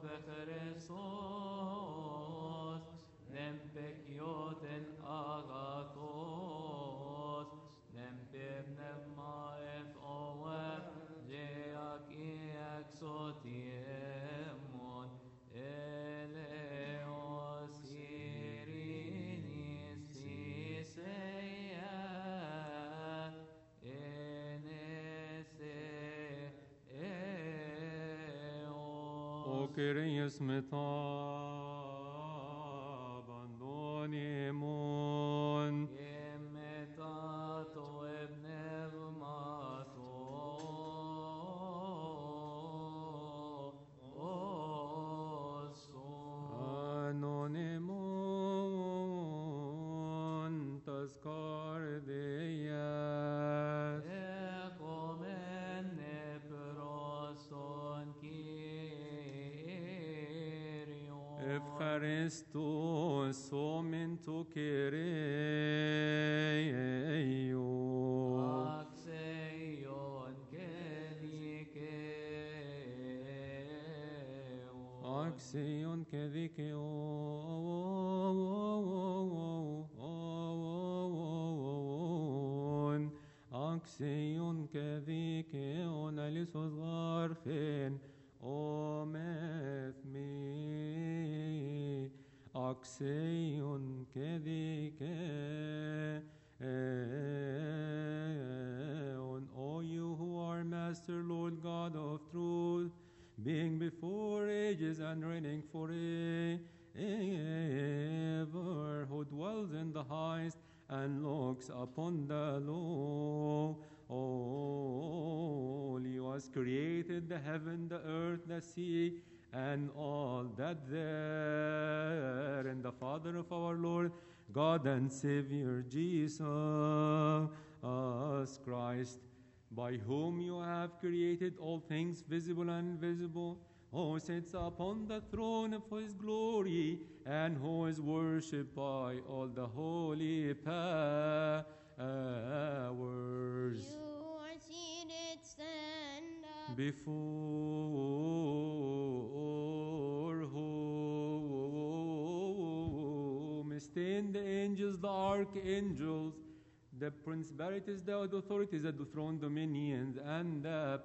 vecheresos nem pekioten agathos nem pebnem maef oev jeak exotiemon eleos irinis tiseia enese eos. O Kyrios metabandoniemon. Emetato ebneumato Anonymon tascardias. Ecomene proston Kyrios. Ευχαριστώς σώμην του Κυρίου. Αξέιον και δικαίων. Αξίον και δικαιών. Αξίον και δικαιών αλήθως γάρφεν ομεθμί. Αξίον και δικαιών. O you who are Master, Lord God of truth, being before ages and reigning forever, who dwells in the highest and looks upon the low. All you has created the heaven, the earth, the sea, and all that there, and the Father of our Lord, God and Savior Jesus Christ, by whom you have created all things visible and invisible, who sits upon the throne of his glory, and who is worshipped by all the holy powers. You are seated, stand up. Before whom stand the angels, the archangels, the principalities, the authorities, the throne, dominions, and the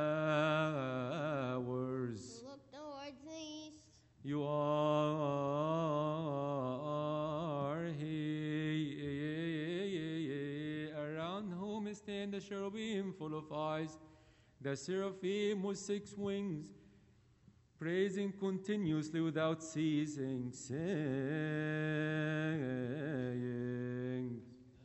powers. Look towards the east. You are here, around whom stand the cherubim full of eyes, the seraphim with six wings, praising continuously without ceasing, saying,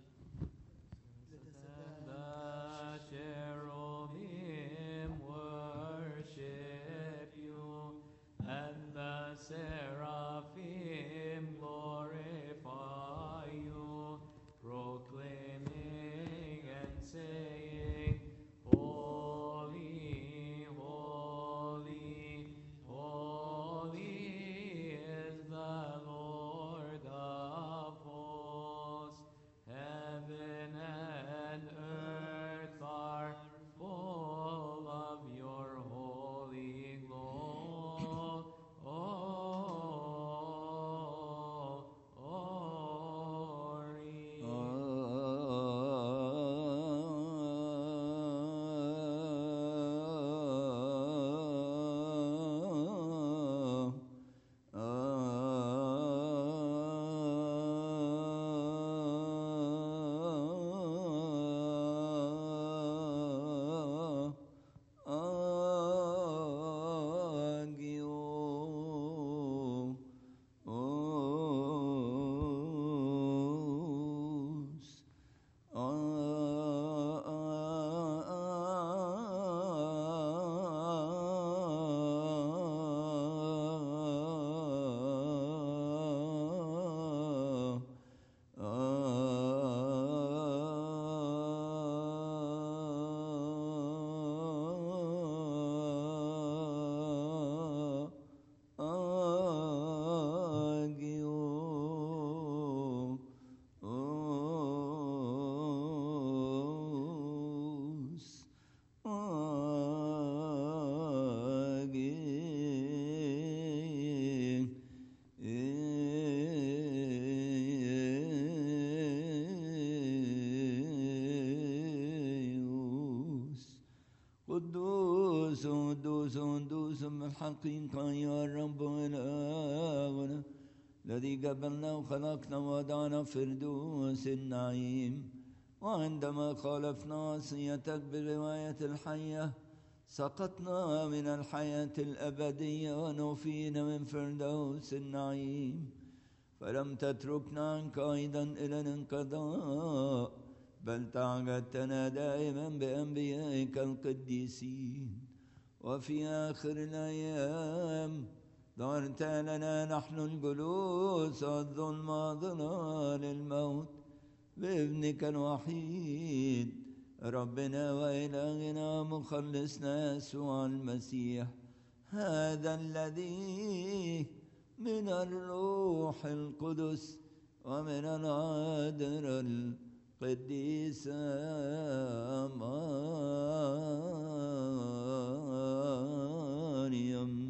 The cherubim worship you, and the seraphim glorify you, proclaiming and saying, Holy, holy, holy is the Lord of hosts. بالحقيقة يا رب إلهنا الذي قبلنا وخلقنا ووضعنا فردوس النعيم، وعندما خالفنا وصيتك برواية الحية سقطنا من الحياة الأبدية ونفينا من فردوس النعيم، فلم تتركنا عنك أيضا إلى الانقضاء، بل تعهدتنا دائما بأنبيائك القديسين. وفي آخر الأيام ظهرت لنا نحن الجلوس والظلم وظلال الموت بابنك الوحيد ربنا وإلهنا مخلصنا يسوع المسيح، هذا الذي من الروح القدس ومن العذراء القديسة مريم.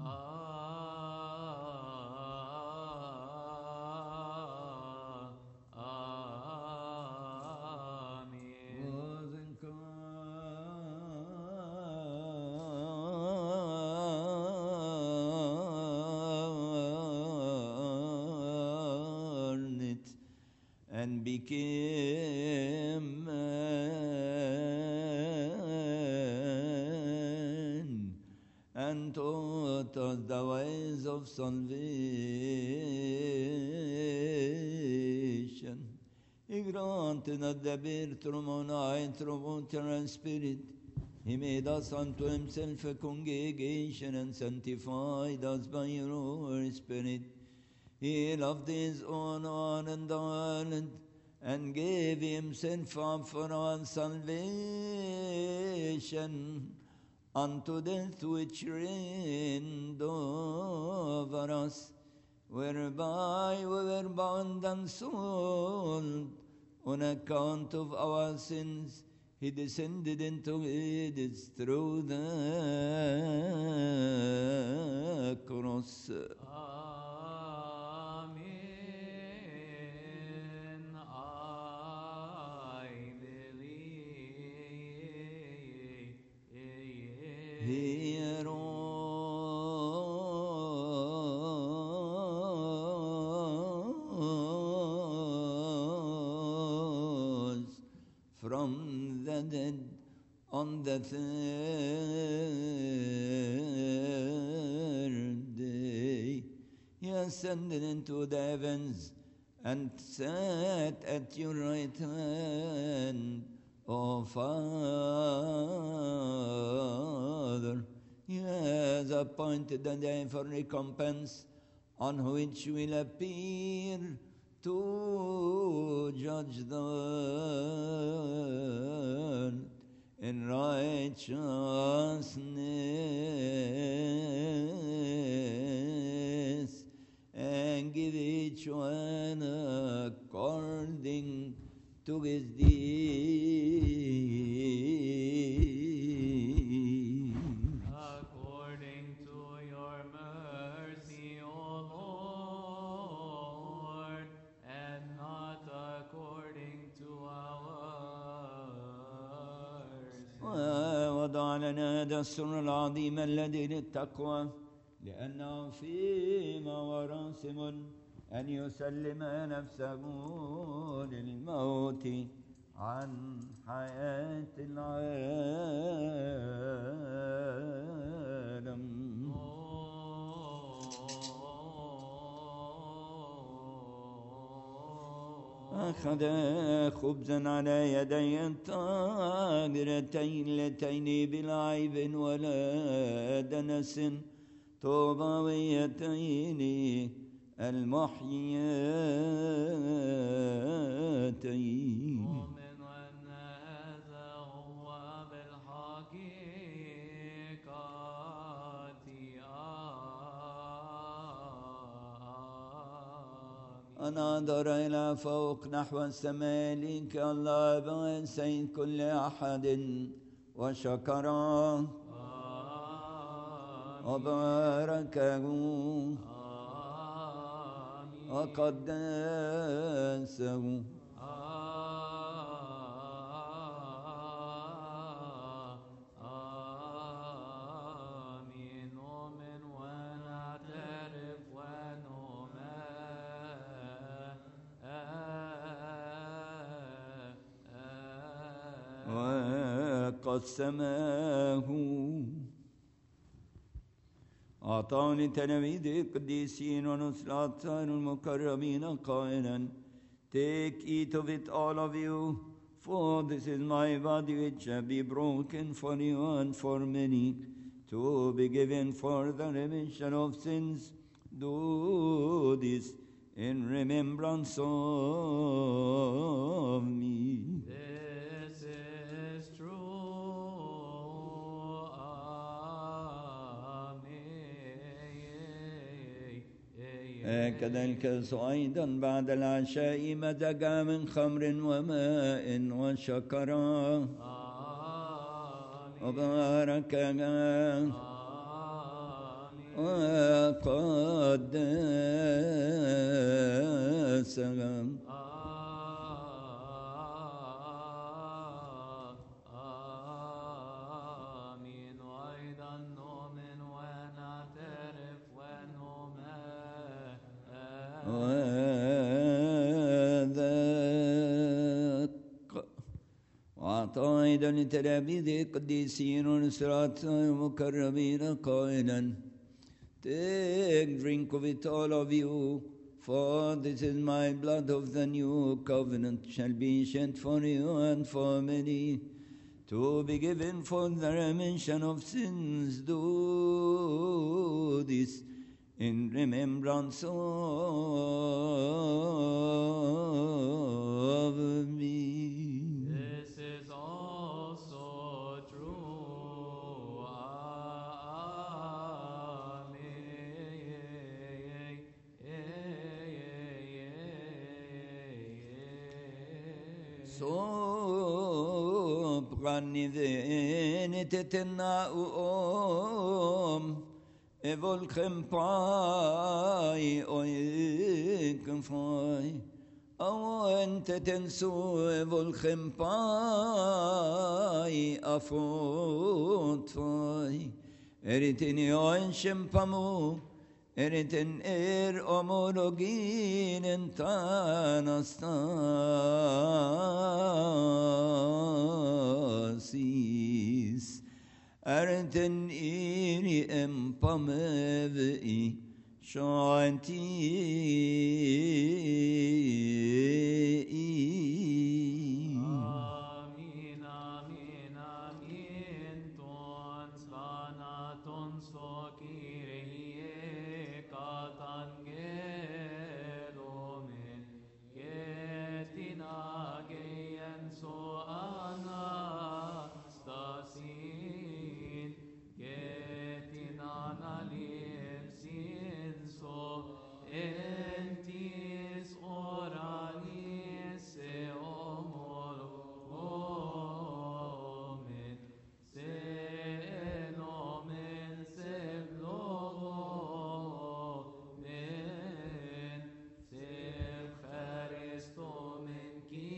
And became man and taught us the ways of salvation. He granted us the birth from on high through water and spirit. He made us unto himself a congregation and sanctified us by your Holy Spirit. He loved his own one and darling, and gave himself up for our salvation unto death, which reigned over us, whereby we were bound and sold on account of our sins. He descended into Hades through the cross. He rose from the dead on the third day. He ascended into the heavens and sat at your right hand, O Father. He has appointed the day for recompense, on which will appear to judge the world in righteousness, and give each one according to his deed. According to your mercy, O Lord, and not according to ours. ووضع لنا دستور العظيم الذي للتقوى، لأنه فيما وراسم أن يسلم نفسه للموت عن حياة العالم. أخذ خبزا على يدي الطاهرتين اللتين بلا عيب ولا دنس طوباويتين المحياتين. ومن أن هذا هو بالحقيقة ونظر إلى فوق نحو السماء لك الله أبا سيد كل أحد وشكره وباركه وقدسه آمين. قسمه أعطاه لتلاميذه القديسين ونسلاطان المكرمين قائلا Take, eat of it all of you, for this is my body which shall be broken for you and for many, to be given for the remission of sins. Do this in remembrance of me. This is true. Amen. كذلك أيضا بعد العشاء مزجا من خمر وماء وشكرا وباركا وقدسا آمين. وأيضا نؤمن ونعترف ونؤمن وذاق وأعطى أيضا لتلاميذه القديسين ونسرات المكرمين قائلا Take, drink of it all of you, for this is my blood of the new covenant, shall be shed for you and for many, to be given for the remission of sins. Do this in remembrance of me. This is also true. So pranidhenitetenna uom evolchem pai oikem fai awente tensu evolchem pai afot fai eritini oenshem pamu Eriten er omologin entanastasis Eriten iri empamevi shanti Amin, amin, amin. Tons vana tons fokiri katangelomen ketina geyen so anastasin ketina nalim so entis oranis se omolomen se nomen se blogomen se Christomen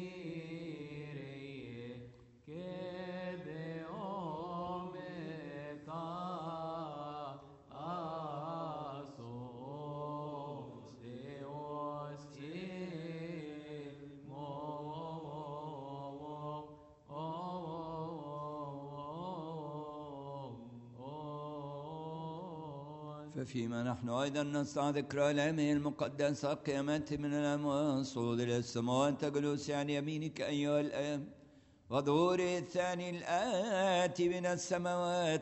Kyrie kebe omeka asos Deos ففيما نحن أيضا نستعد ذكرى الأيام المقدسة قيامته من الأموات صعود إلى السماوات جلوس عن يمينك أيها الآب وظهور الثاني الآتي من السماوات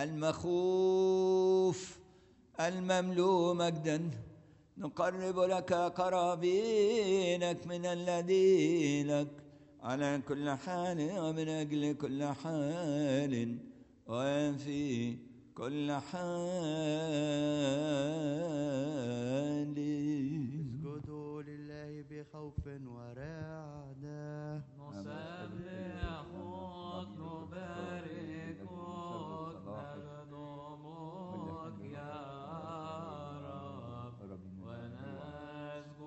المخوف المملوء مجدا نقرب لك قرابينك من الذي لك على كل حال ومن أجل كل حال وفي كل حال اسجدوا لله بخوف ورعدة نسبحك نباركك نخدمك يا رب ونسجد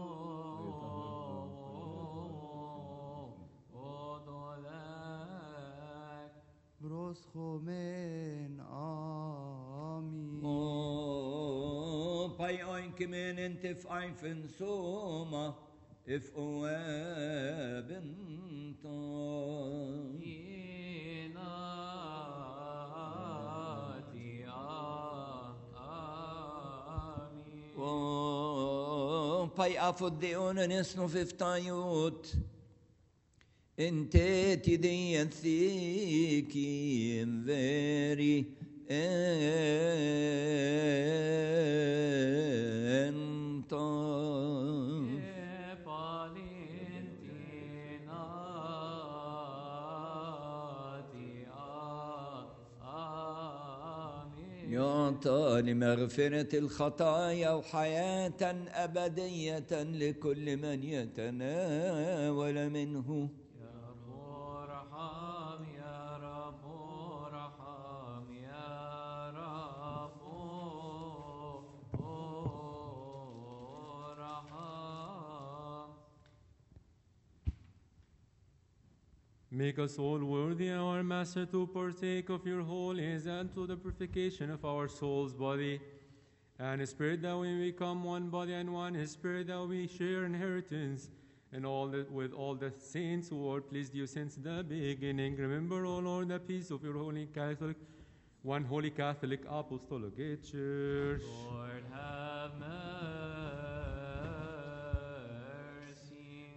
لك بروسخومين آمين Oh, by oinkemen and if I fin soma, if oeben pai afoddeonen esno fiftayut inteti dian thikim veri enton. يعطى لمغفرة الخطايا وحياة أبدية لكل من يتناول منه. يا رب ارحم يا رب ارحم يا رب ارحم. Make us all worthy, our Master, to partake of your holies and to the purification of our soul's body and spirit, that we become one body and one spirit, that we share inheritance and all that with all the saints who are pleased you since the beginning. Remember, O Lord, the peace of your holy Catholic, one holy Catholic Apostolic Church. Lord, have mercy.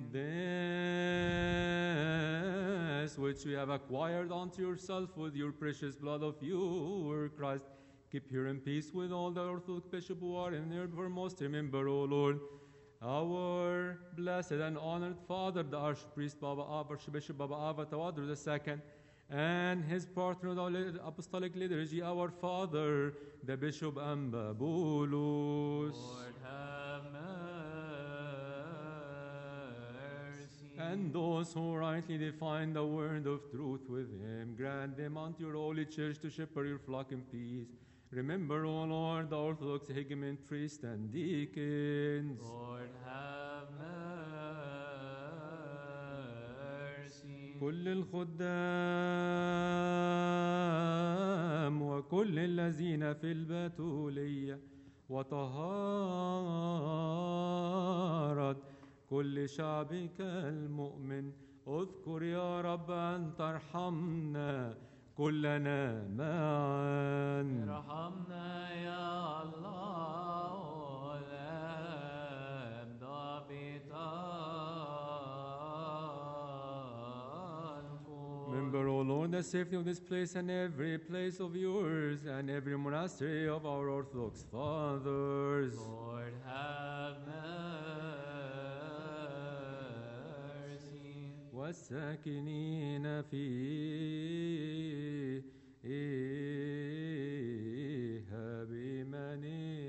This which we have acquired unto yourself with your precious blood of your Christ, keep here in peace with all the Orthodox bishops who are in their foremost. Remember, O Lord, our blessed and honored Father, the Archpriest Baba Ava, Archbishop Baba Ava Tawadr the Second, and his partner of the Apostolic Liturgy, our Father, the Bishop Amba Bulus. Lord, have mercy. And those who rightly define the word of truth with him, grant them unto your holy church to shepherd your flock in peace. Remember, O Lord, the Orthodox hegemon, priests and deacons. Lord, have mercy. كل الخدام وكل الذين في البتولية وطهارة كل شعبك المؤمن، اذكر يا رب أن ترحمنا كلنا معا. ارحمنا يا الله ولم Remember, O Lord, the safety of this place and every place of yours and every monastery of our Orthodox fathers. Lord, have mercy. والساكنين فيها بإيمان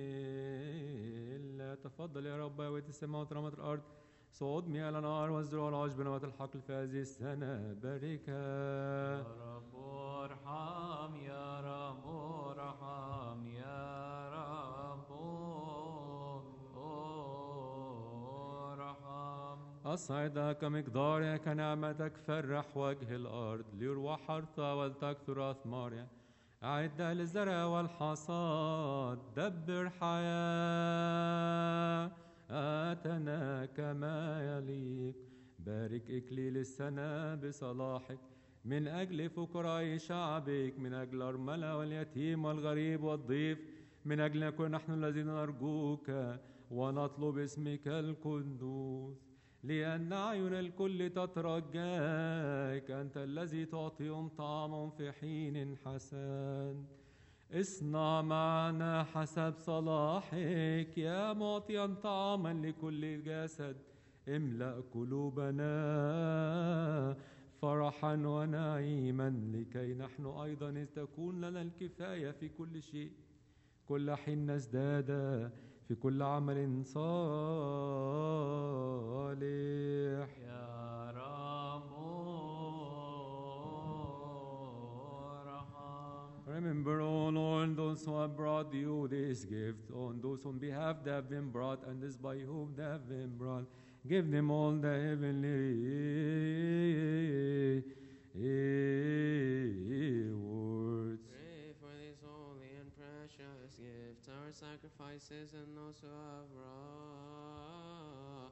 الله. تفضل يا رب ويت السماوات ورحمة الأرض، صعود مياه الأنهار والزروع والعشب بنبات الحقل في هذه السنة باركها. يا رب ارحم يا رب ارحم يا رب ارحم. أصعدها كمقدارها كنعمتك، فرح وجه الأرض ليروى حرثها ولتكثر أثمارها. أعدها للزرع والحصاد، دبر حياتنا كما يليق. بارك إكليل السنة بصلاحك من أجل فقراء شعبك، من أجل الأرملة واليتيم والغريب والضيف، من أجل نكون نحن الذين نرجوك ونطلب اسمك القدوس. لأن أعين الكل تترجاك، أنت الذي تعطيهم طعاما في حين حسن. اصنع معنا حسب صلاحك يا معطيا طعاما لكل جسد. املأ قلوبنا فرحا ونعيما، لكي نحن أيضا إذ تكون لنا الكفاية في كل شيء كل حين نزداد في كل عمل صالح. يا رب ارحم. Remember, O Lord, those who have brought you this gift, on those on behalf that have been brought, and this by whom they have been brought. Give them all the heavenly words. Pray for these holy and precious gifts, our sacrifices, and those who have brought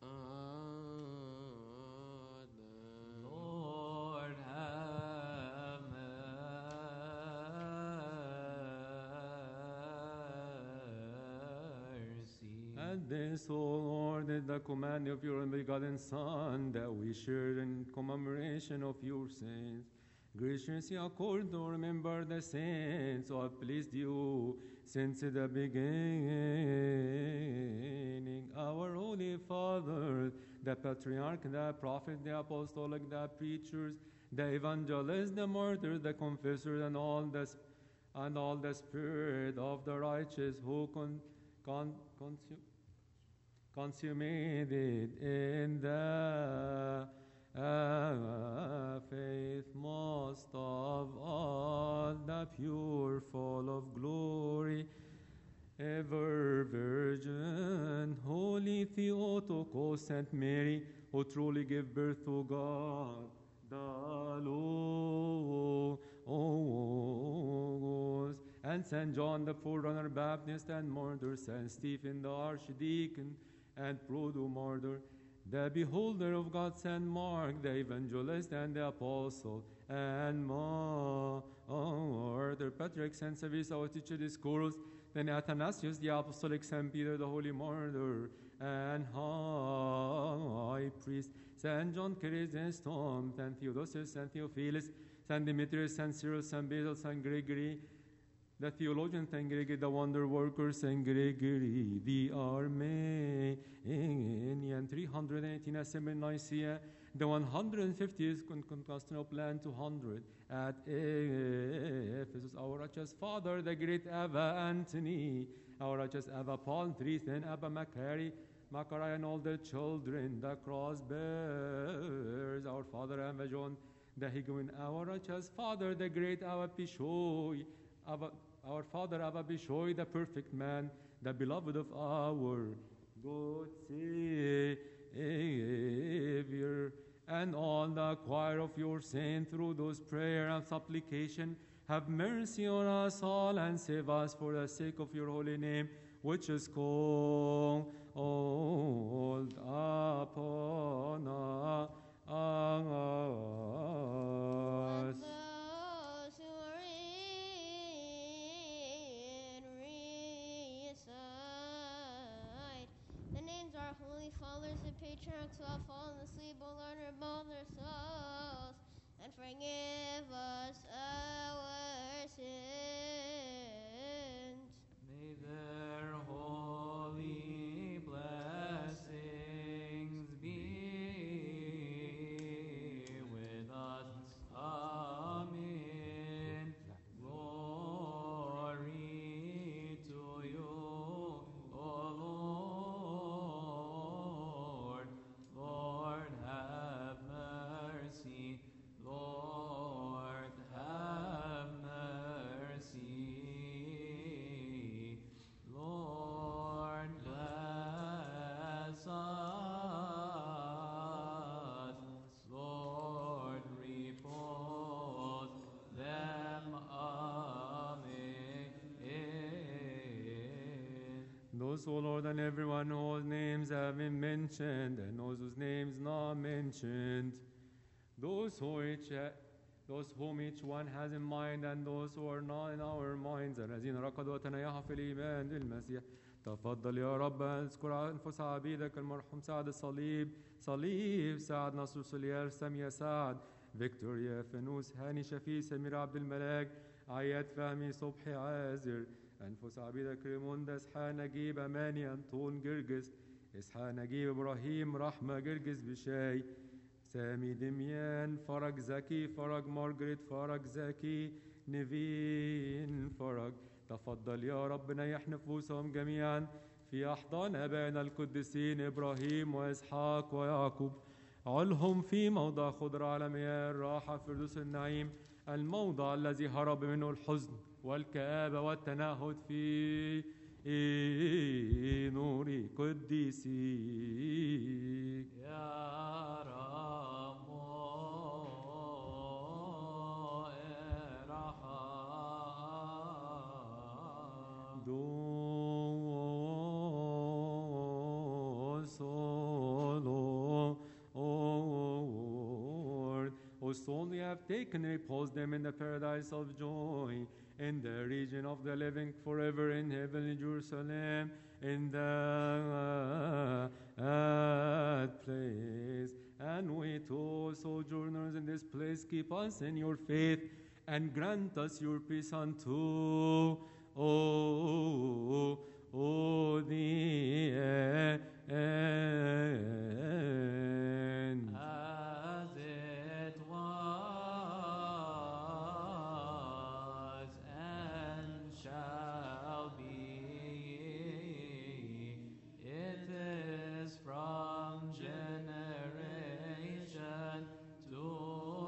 them. Lord, have mercy. And this, O Lord, is the command of your only begotten Son, that we share in commemoration of your saints. Graciously accord to remember the saints who have pleased you since the beginning. Our Holy Father, the Patriarch, the Prophet, the Apostolic, the Preachers, the Evangelists, the Martyrs, the Confessors, and all the and all the Spirit of the righteous who con, con, consu, consummated in the uh, faith, most of all the pure, full of glory, ever Virgin, Holy Theotokos, Saint Mary, who truly gave birth to God, the Logos, and Saint John the Forerunner, Baptist and Martyr, Saint Stephen the Archdeacon and Proto-Martyr, the beholder of God, Saint Mark, the evangelist and the apostle, and Martyr Patrick, Saint Severus, our teacher, Dioscorus, then Athanasius, the apostolic, Saint Peter, the holy martyr, and high priest, Saint John Chrysostom, Saint Theodosius, Saint Theophilus, Saint Demetrius, Saint Cyril, Saint Basil, Saint Gregory, the theologian, Saint Gregory, the wonder worker, Saint Gregory, the Armenian, three hundred eighteen Assembly in Nicaea, the one hundred fiftieth Constantinople, and two hundred at Ephesus, our righteous Father, the great Abba Anthony, our righteous Abba Paul, three, then Abba Macari, Macari, and all the children, the cross bearers, our Father Abba John, the Higamin, our righteous Father, the great Abba Pishoy, Abba, our Father Abba Bishoy, the perfect man, the beloved of our good Savior, and all the choir of your saints, through those prayer and supplication, have mercy on us all and save us for the sake of your holy name, which is called upon us. Those who are in recite the names of our holy fathers and patriarchs who have fallen asleep, O Lord, remove their souls and forgive us our sins. May their holy blessings be with us. Amen. Glory to you, O Lord. Lord, have mercy. Lord, have mercy. Lord, bless us. Lord, repose them. Amen. Those, O Lord, and everyone whose names have been mentioned, and those whose names not mentioned, those who each, those whom each one has in mind, and those who are not in our minds, الذين ركضوا وتنيحوا في الإيمان بالمسيح. تفضل يا رب اذكر أنفس عبيدك المرحوم سعد الصليب، صليب سعد نصر سليال، سامية سعد، فيكتوريا فانوس، هاني شفيع، سمير عبد الملاك، عياد فهمي، صبحي عازر، أنفس عبيدك ريموندا، إسحاق نجيب، أماني، أنطون جرجس، إسحاق نجيب، إبراهيم، رحمة جرجس بشاي، سامي دميان، فرج زكي، فرج مارجريت، فرج زكي، نيفين، فرج. تفضل يا رب نيح نفوسهم جميعا في أحضان آبائنا القديسين إبراهيم وإسحاق ويعقوب. علهم في موضع خضرة على مياه الراحة فردوس النعيم، الموضع الذي هرب منه الحزن والكآبة والتنهد في نور قديسيك. يا رب soul you have taken, repose them in the paradise of joy, in the region of the living forever in heavenly Jerusalem, in that place. And we too, sojourners in this place, keep us in your faith and grant us your peace unto oh, oh, the end. As it was and shall be, it is from generation to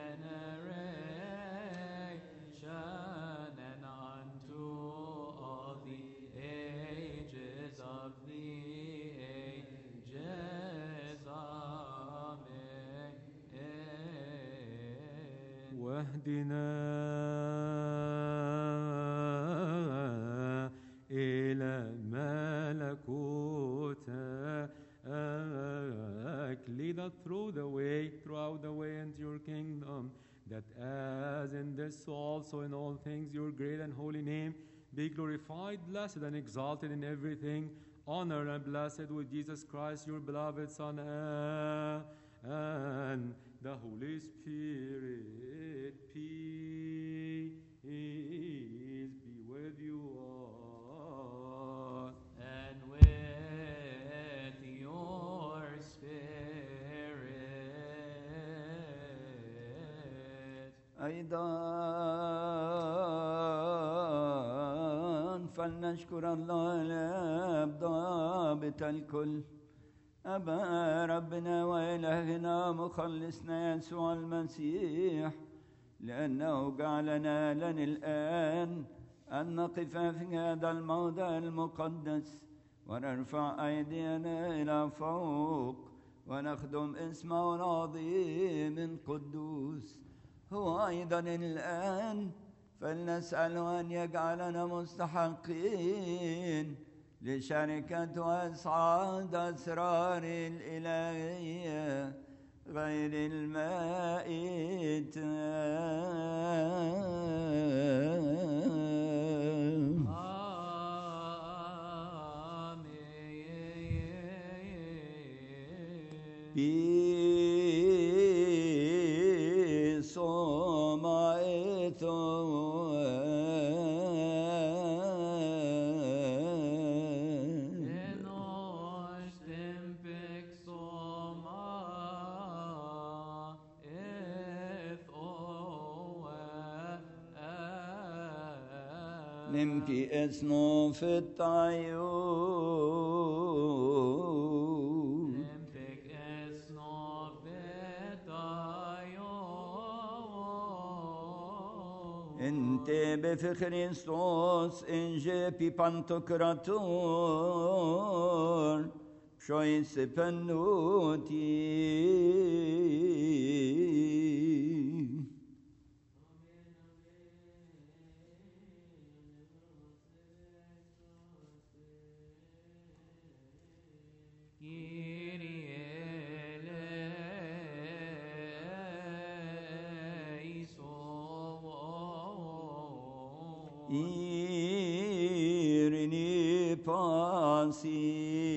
generation and unto all the ages of the ages. Amen. واهدنا إلى ملكوتك. Lead us through the way, throughout the way into your kingdom, that as in this also in all things your great and holy name be glorified, blessed, and exalted in everything, honored and blessed with Jesus Christ, your beloved Son, and the Holy Spirit. Peace be with you all. And with your spirit. أيضا فلنشكر الله الآب ضابط الكل، أبا ربنا وإلهنا مخلصنا يسوع المسيح، لأنه جعلنا لنا الآن أن نقف في هذا الموضع المقدس ونرفع أيدينا إلى فوق ونخدم اسمه العظيم القدوس. هو أيضا الآن فلنسأله أن يجعلنا مستحقين لشركة وإسعاد أسرار الإلهية غير المائت. نمكي اسنو في الطيور نمتك اسنو في الطيور انت بفخريستوس انجي بي بانتوكراتور شوي سبنوتي. Irini pasi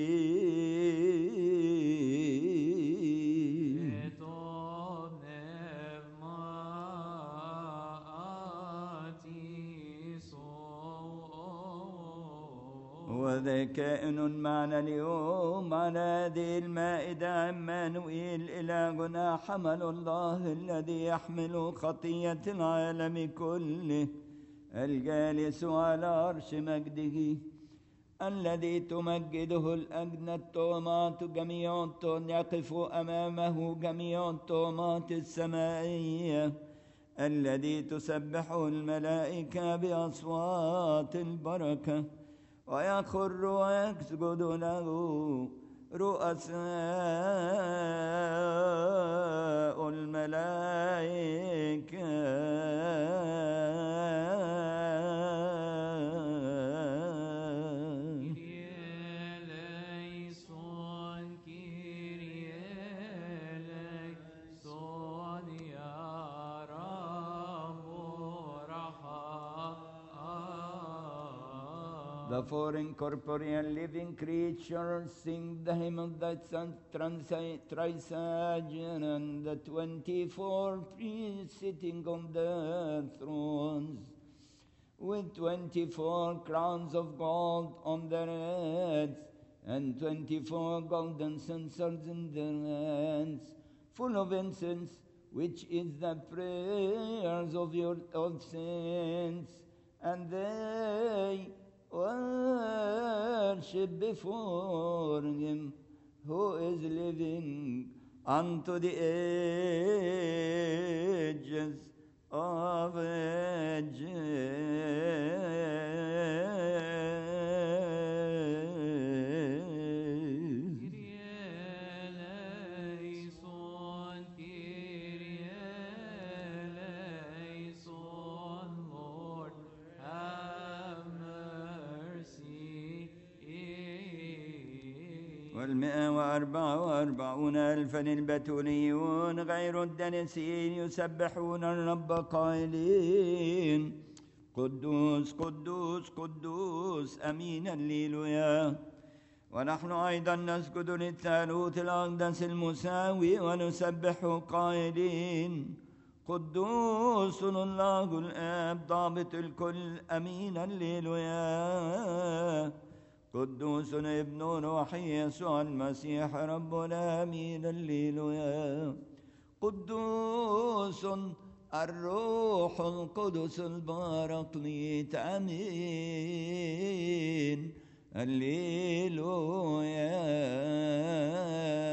وذا كائن معنا اليوم على هذه المائدة عمانوئيل إلهنا حمل الله الذي يحمل خطية العالم كله الجالس على عرش مجده الذي تمجده الأجنة الطامات جميع يقف أمامه جميع الطامات السمائية الذي تسبحه الملائكة بأصوات البركة ويخر ويسجد له رؤساء الملائكة The four incorporeal living creatures sing the hymn of the Trisagion, and the twenty-four priests sitting on the thrones, with twenty-four crowns of gold on their heads, and twenty-four golden censers in their hands, full of incense, which is the prayers of your of saints. And they worship before him who is living unto the ages of ages. والمئة وأربعة وأربعون ألفا البتوليون غير الدنسين يسبحون الرب قائلين قدوس قدوس قدوس أمين الليلويا. ونحن أيضا نسجد للثالوث الأقدس المساوي ونسبح قائلين قدوس الله الآب ضابط الكل أمين الليلويا. قدوس ابن روحي يسوع المسيح ربنا امين الليلويا. قدوس الروح القدس البارقليت امين الليلويا.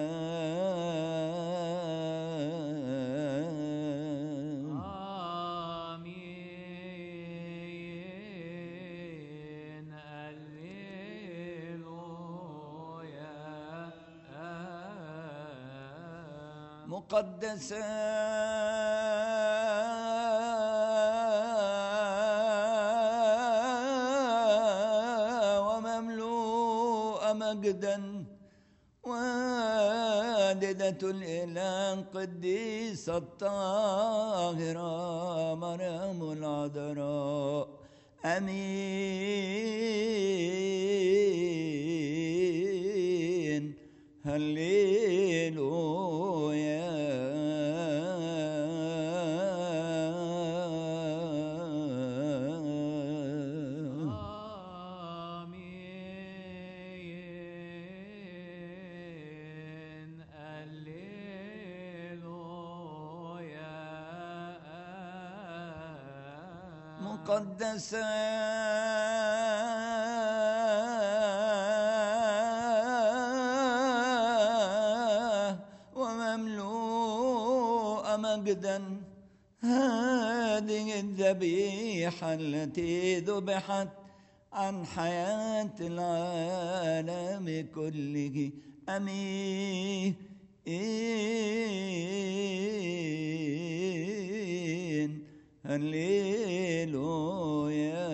مقدسا ومملوء مجدا واددة الإله قديسة الطاهرة مريم العذراء آمين هللويا. مقدسا ومملوء مجدا هذه الذبيحة التي ذبحت عن حياة العالم كله أمين هللويا.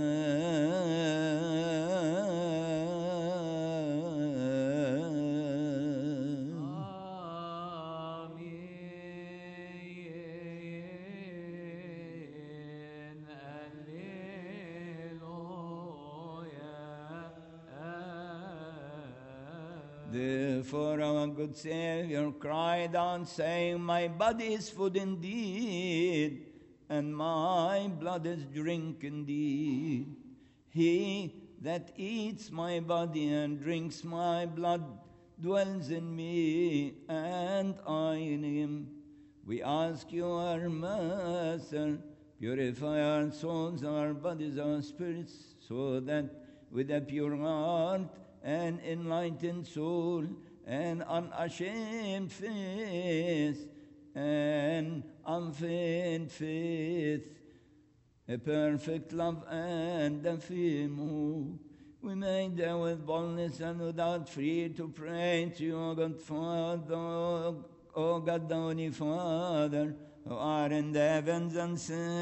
Therefore our good Savior cried out, saying, my body is food indeed, and my blood is drink indeed. He that eats my body and drinks my blood dwells in me, and I in him. We ask you, our Master, purify our souls, our bodies, our spirits, so that with a pure heart and enlightened soul and unashamed face and unfeigned faith, a perfect love and a fear move, we may there with boldness and without fear to pray to you, O God Father, O God the Holy Father, who art in the heavens, and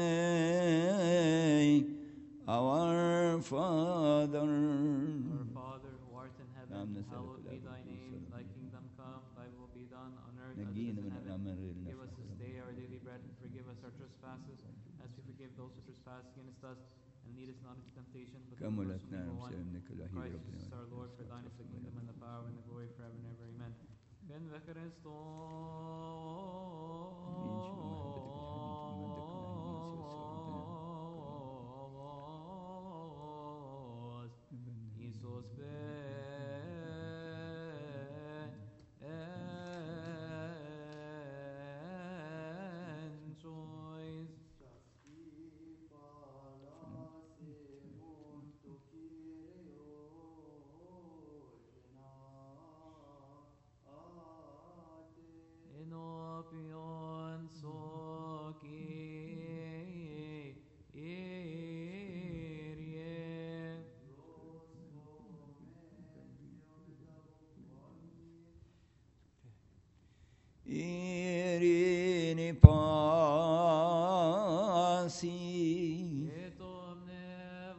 say, Our Father, Our Father who art in heaven, hallowed be thy name. Thy kingdom come, thy will be done on earth as it is in heaven. Give us this day our daily bread, and forgive us our trespasses, as we forgive those who trespass against us. and lead us not into temptation, but كما deliver لا us from evil تنام one. سيدنا الوحيد Christ ربنا Jesus our Lord, for thine is the kingdom and the power and the glory forever and ever. Amen. Ben Isos ben choice. Enopion soki irie. Irini pasi Et omne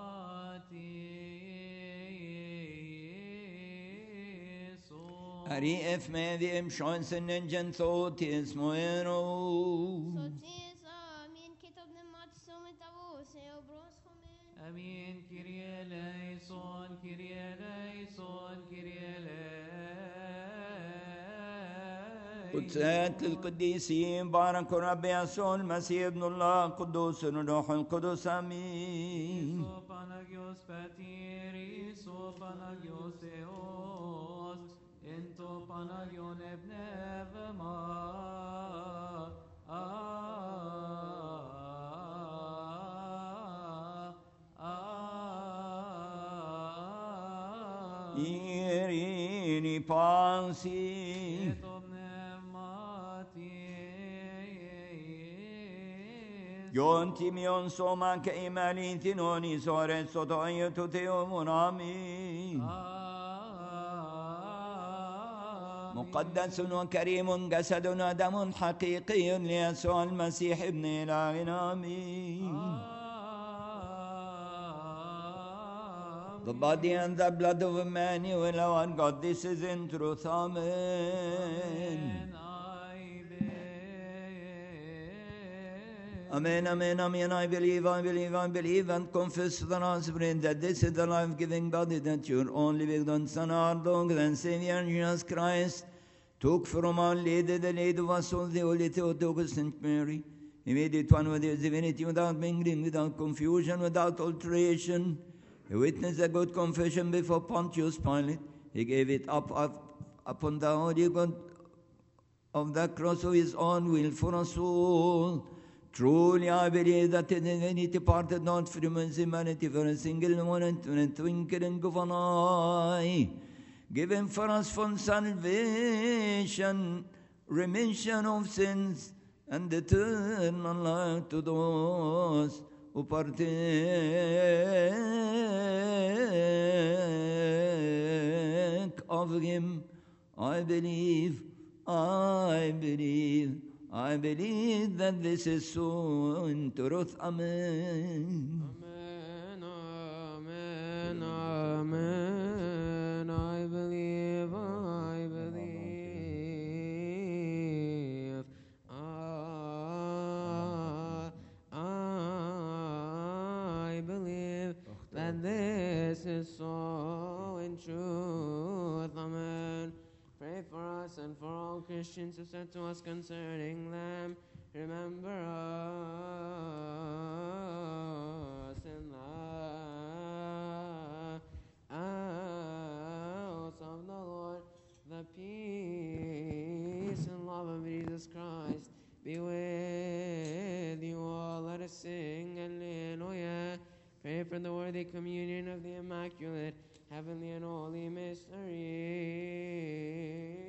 mati so. Ari ef me vi em chansen en gentotis moero Sotis amin kitab nemat summit avos eo bros homen. Amin. Kyrie eleison, Kyrie eleison, Kyrie eleison. قدسات للقديسين بارك ربي يسوع المسيح ابن الله قدوس الروح القدس امين Iso Panagios Patiris, O Panagios Eos, Ento Panagion Ebnevema. Irini pansi Et omne matis. Yon timion soma ke imani thinoni sore sotoyo tuteo monami مقدس وكريم جسد ودم حقيقي ليسوع المسيح ابن إلهنا آمين The body and the blood of Emmanuel, our God, this is in truth. Amen. Amen, amen, amen. I believe, I believe, I believe, and confess that I swear that this is the life-giving body that your only begotten Son, our Lord and Savior Jesus Christ, took from our Lady, the Lady of us all, the Holy Theotokos Saint Mary. He made it one with his divinity, without mingling, without confusion, without alteration. He witnessed a good confession before Pontius Pilate. He gave it up, up upon the holy God of the cross of his own will for us all. Truly I believe that the divinity departed not from his humanity for a single moment, in a twinkling of an eye, given for us for salvation, remission of sins, and eternal life to those who partake of him. I believe, I believe, I believe that this is so in truth. Amen. Amen, amen, amen. I believe, I believe. Ah, I believe that this is so in truth. Amen. Pray for us and for all Christians who said to us concerning them, remember us in the house of the Lord. The peace and love of Jesus Christ be with you all. Let us sing Alleluia. Pray for the worthy communion of the Immaculate, Heavenly and Holy Mystery.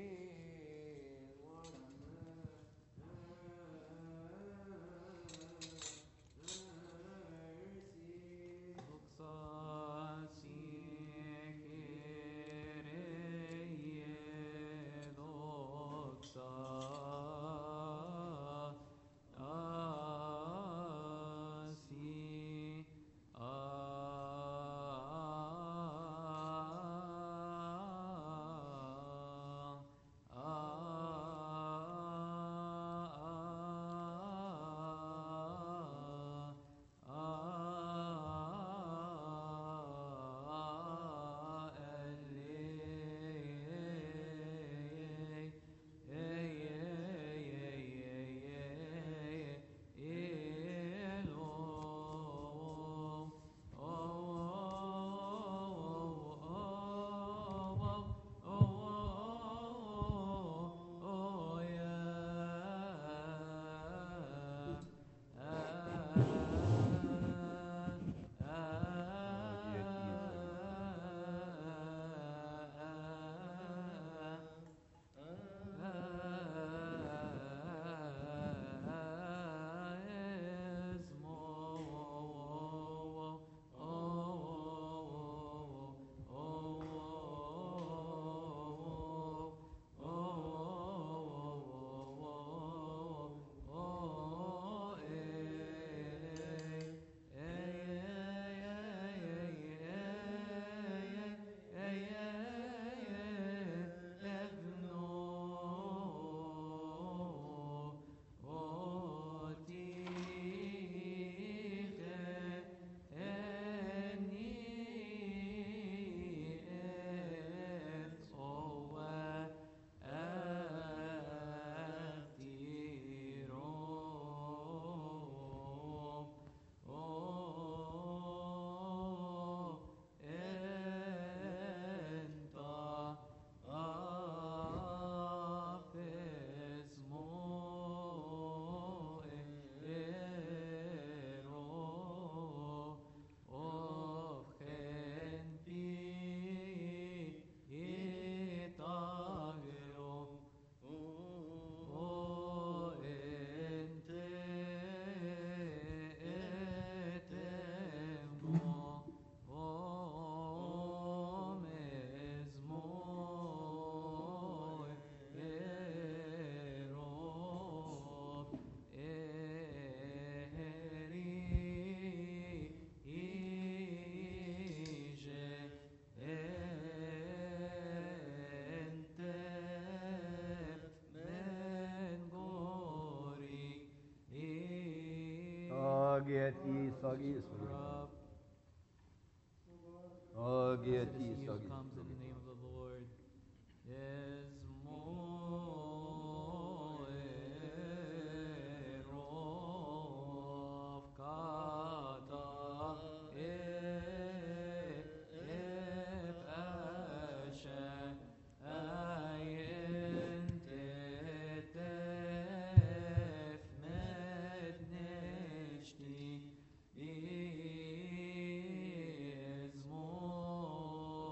Ageti Sagis. Ageti He who Sagis. comes in the name of the Lord is Moerov Kata Ip Asha Ayin Tetef Mednishti is more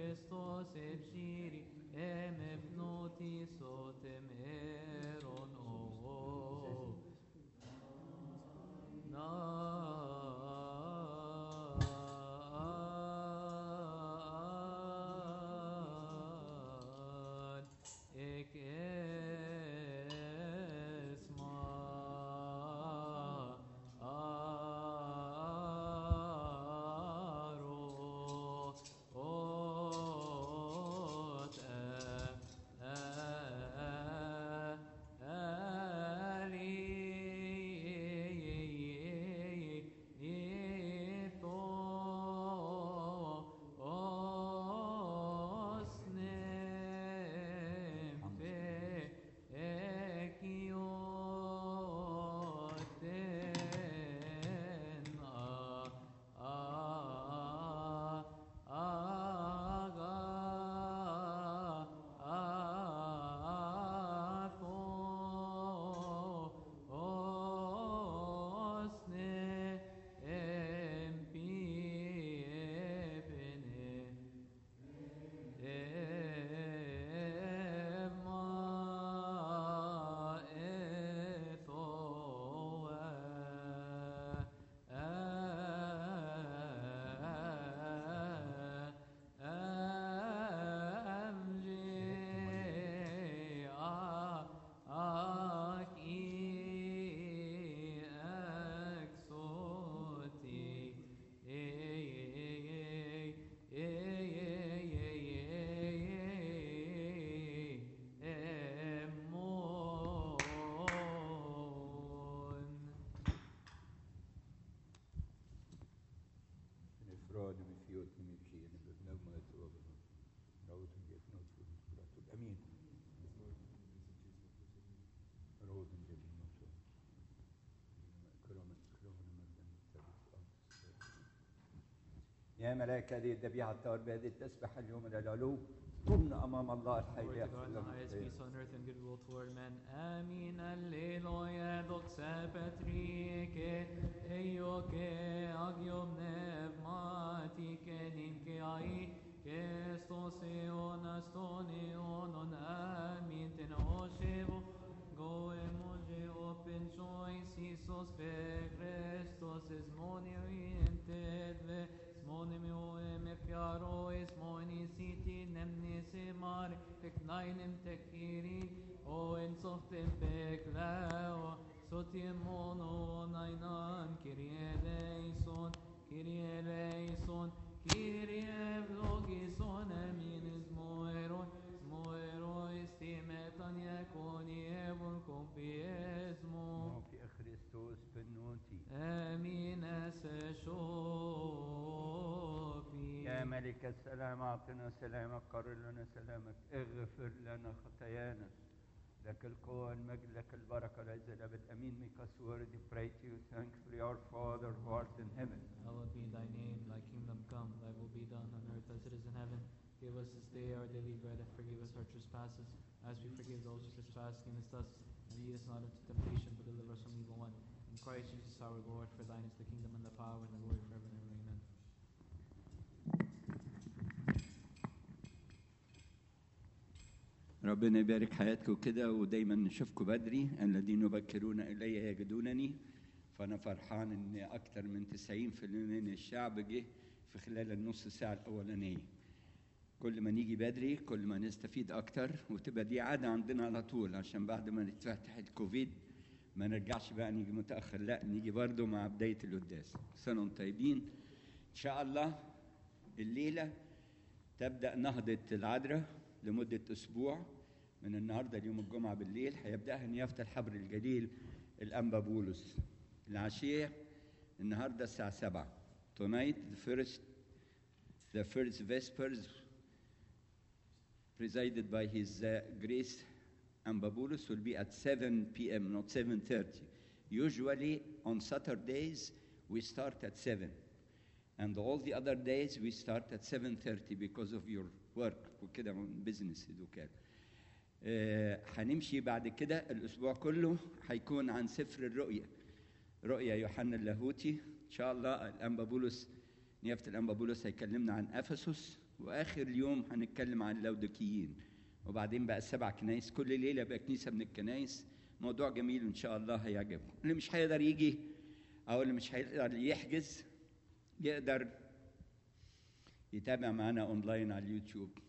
Christos epsiri em epnoti sotem eron o nan ek esma aro ot Fraude med fjorten med tjene, med pneumat over. Roten get not for the Amin. Roten get not for. Kronen, kronen med den يا ملاك هذه الذبيحة الطاهرة هذه التسبح اليوم إلى العلو كن أمام الله الحي Glory to God ليغفر in the لنا highest الخطايا. peace on earth and goodwill toward men. Amin. Alleluia. Doxa Patrike. Eioke. Agiom Nevmatike. Ninke Ai. Kestos Eonas Tonionon. Amin. Ten Oshevo. Go emoje open choice. Isos pe Christos is monumented. Monimio me piaro es moni city nemni semar teknainem tekirin o en softem peklao sotim mono nainan kirie leison kirie leison kirie vlogison amin moero moero estimetan yakoni evon compiesmo في خريستوس بنوتي. amin aseshofi يا ملك السلام أعطنا سلامك قرر لنا سلامك اغفر لنا خطايانا لك القوة المجد لك البركة العزة الأبد أمين make us worthy pray to you thankfully our Father who art in heaven. Hallowed be thy name, thy kingdom come, thy will be done on earth as it is in heaven. Give us this day our daily bread and forgive us our trespasses as we forgive those who trespass against us. And lead us not into temptation but deliver us from evil one. In Christ Jesus our Lord, for thine is the kingdom and the power and the glory forever and ever. Amen. ربنا يبارك حياتكم كده ودايما نشوفكم بدري الذين يبكرون إلي يجدونني فأنا فرحان إن أكثر من تسعين بالمئة من الشعب جه في خلال النص ساعة الأولانية. كل ما نيجي بدري كل ما نستفيد أكتر وتبقى دي عادة عندنا على طول عشان بعد ما نتفتح الكوفيد ما نرجعش بقى نيجي متأخر لا نيجي برضه مع بداية القداس. سنة وانتم طيبين. إن شاء الله الليلة تبدأ نهضة العذراء لمدة أسبوع من النهاردة اليوم الجمعة بالليل هيبدأها نيافة الحبر الجليل الأنبا بولس. العشية النهاردة الساعة سبعة. Tonight the first the first Vespers presided by His uh, Grace Anba Boulos will be at seven p.m. not seven thirty. Usually on Saturdays we start at seven. And all the other days we start at seven thirty because of your work وكده business وكده. آه هنمشي بعد كده الأسبوع كله هيكون عن سفر الرؤيا. رؤيا يوحنا اللاهوتي. إن شاء الله الأنبا بولس نيافة الأنبا بولس هيكلمنا عن أفسس واخر اليوم هنتكلم عن اللودكيين، وبعدين بقى السبع كنايس، كل ليله بقى كنيسه من الكنايس. موضوع جميل وان شاء الله هيعجبكم. اللي مش هيقدر يجي او اللي مش هيقدر يحجز يقدر يتابع معنا اونلاين على اليوتيوب.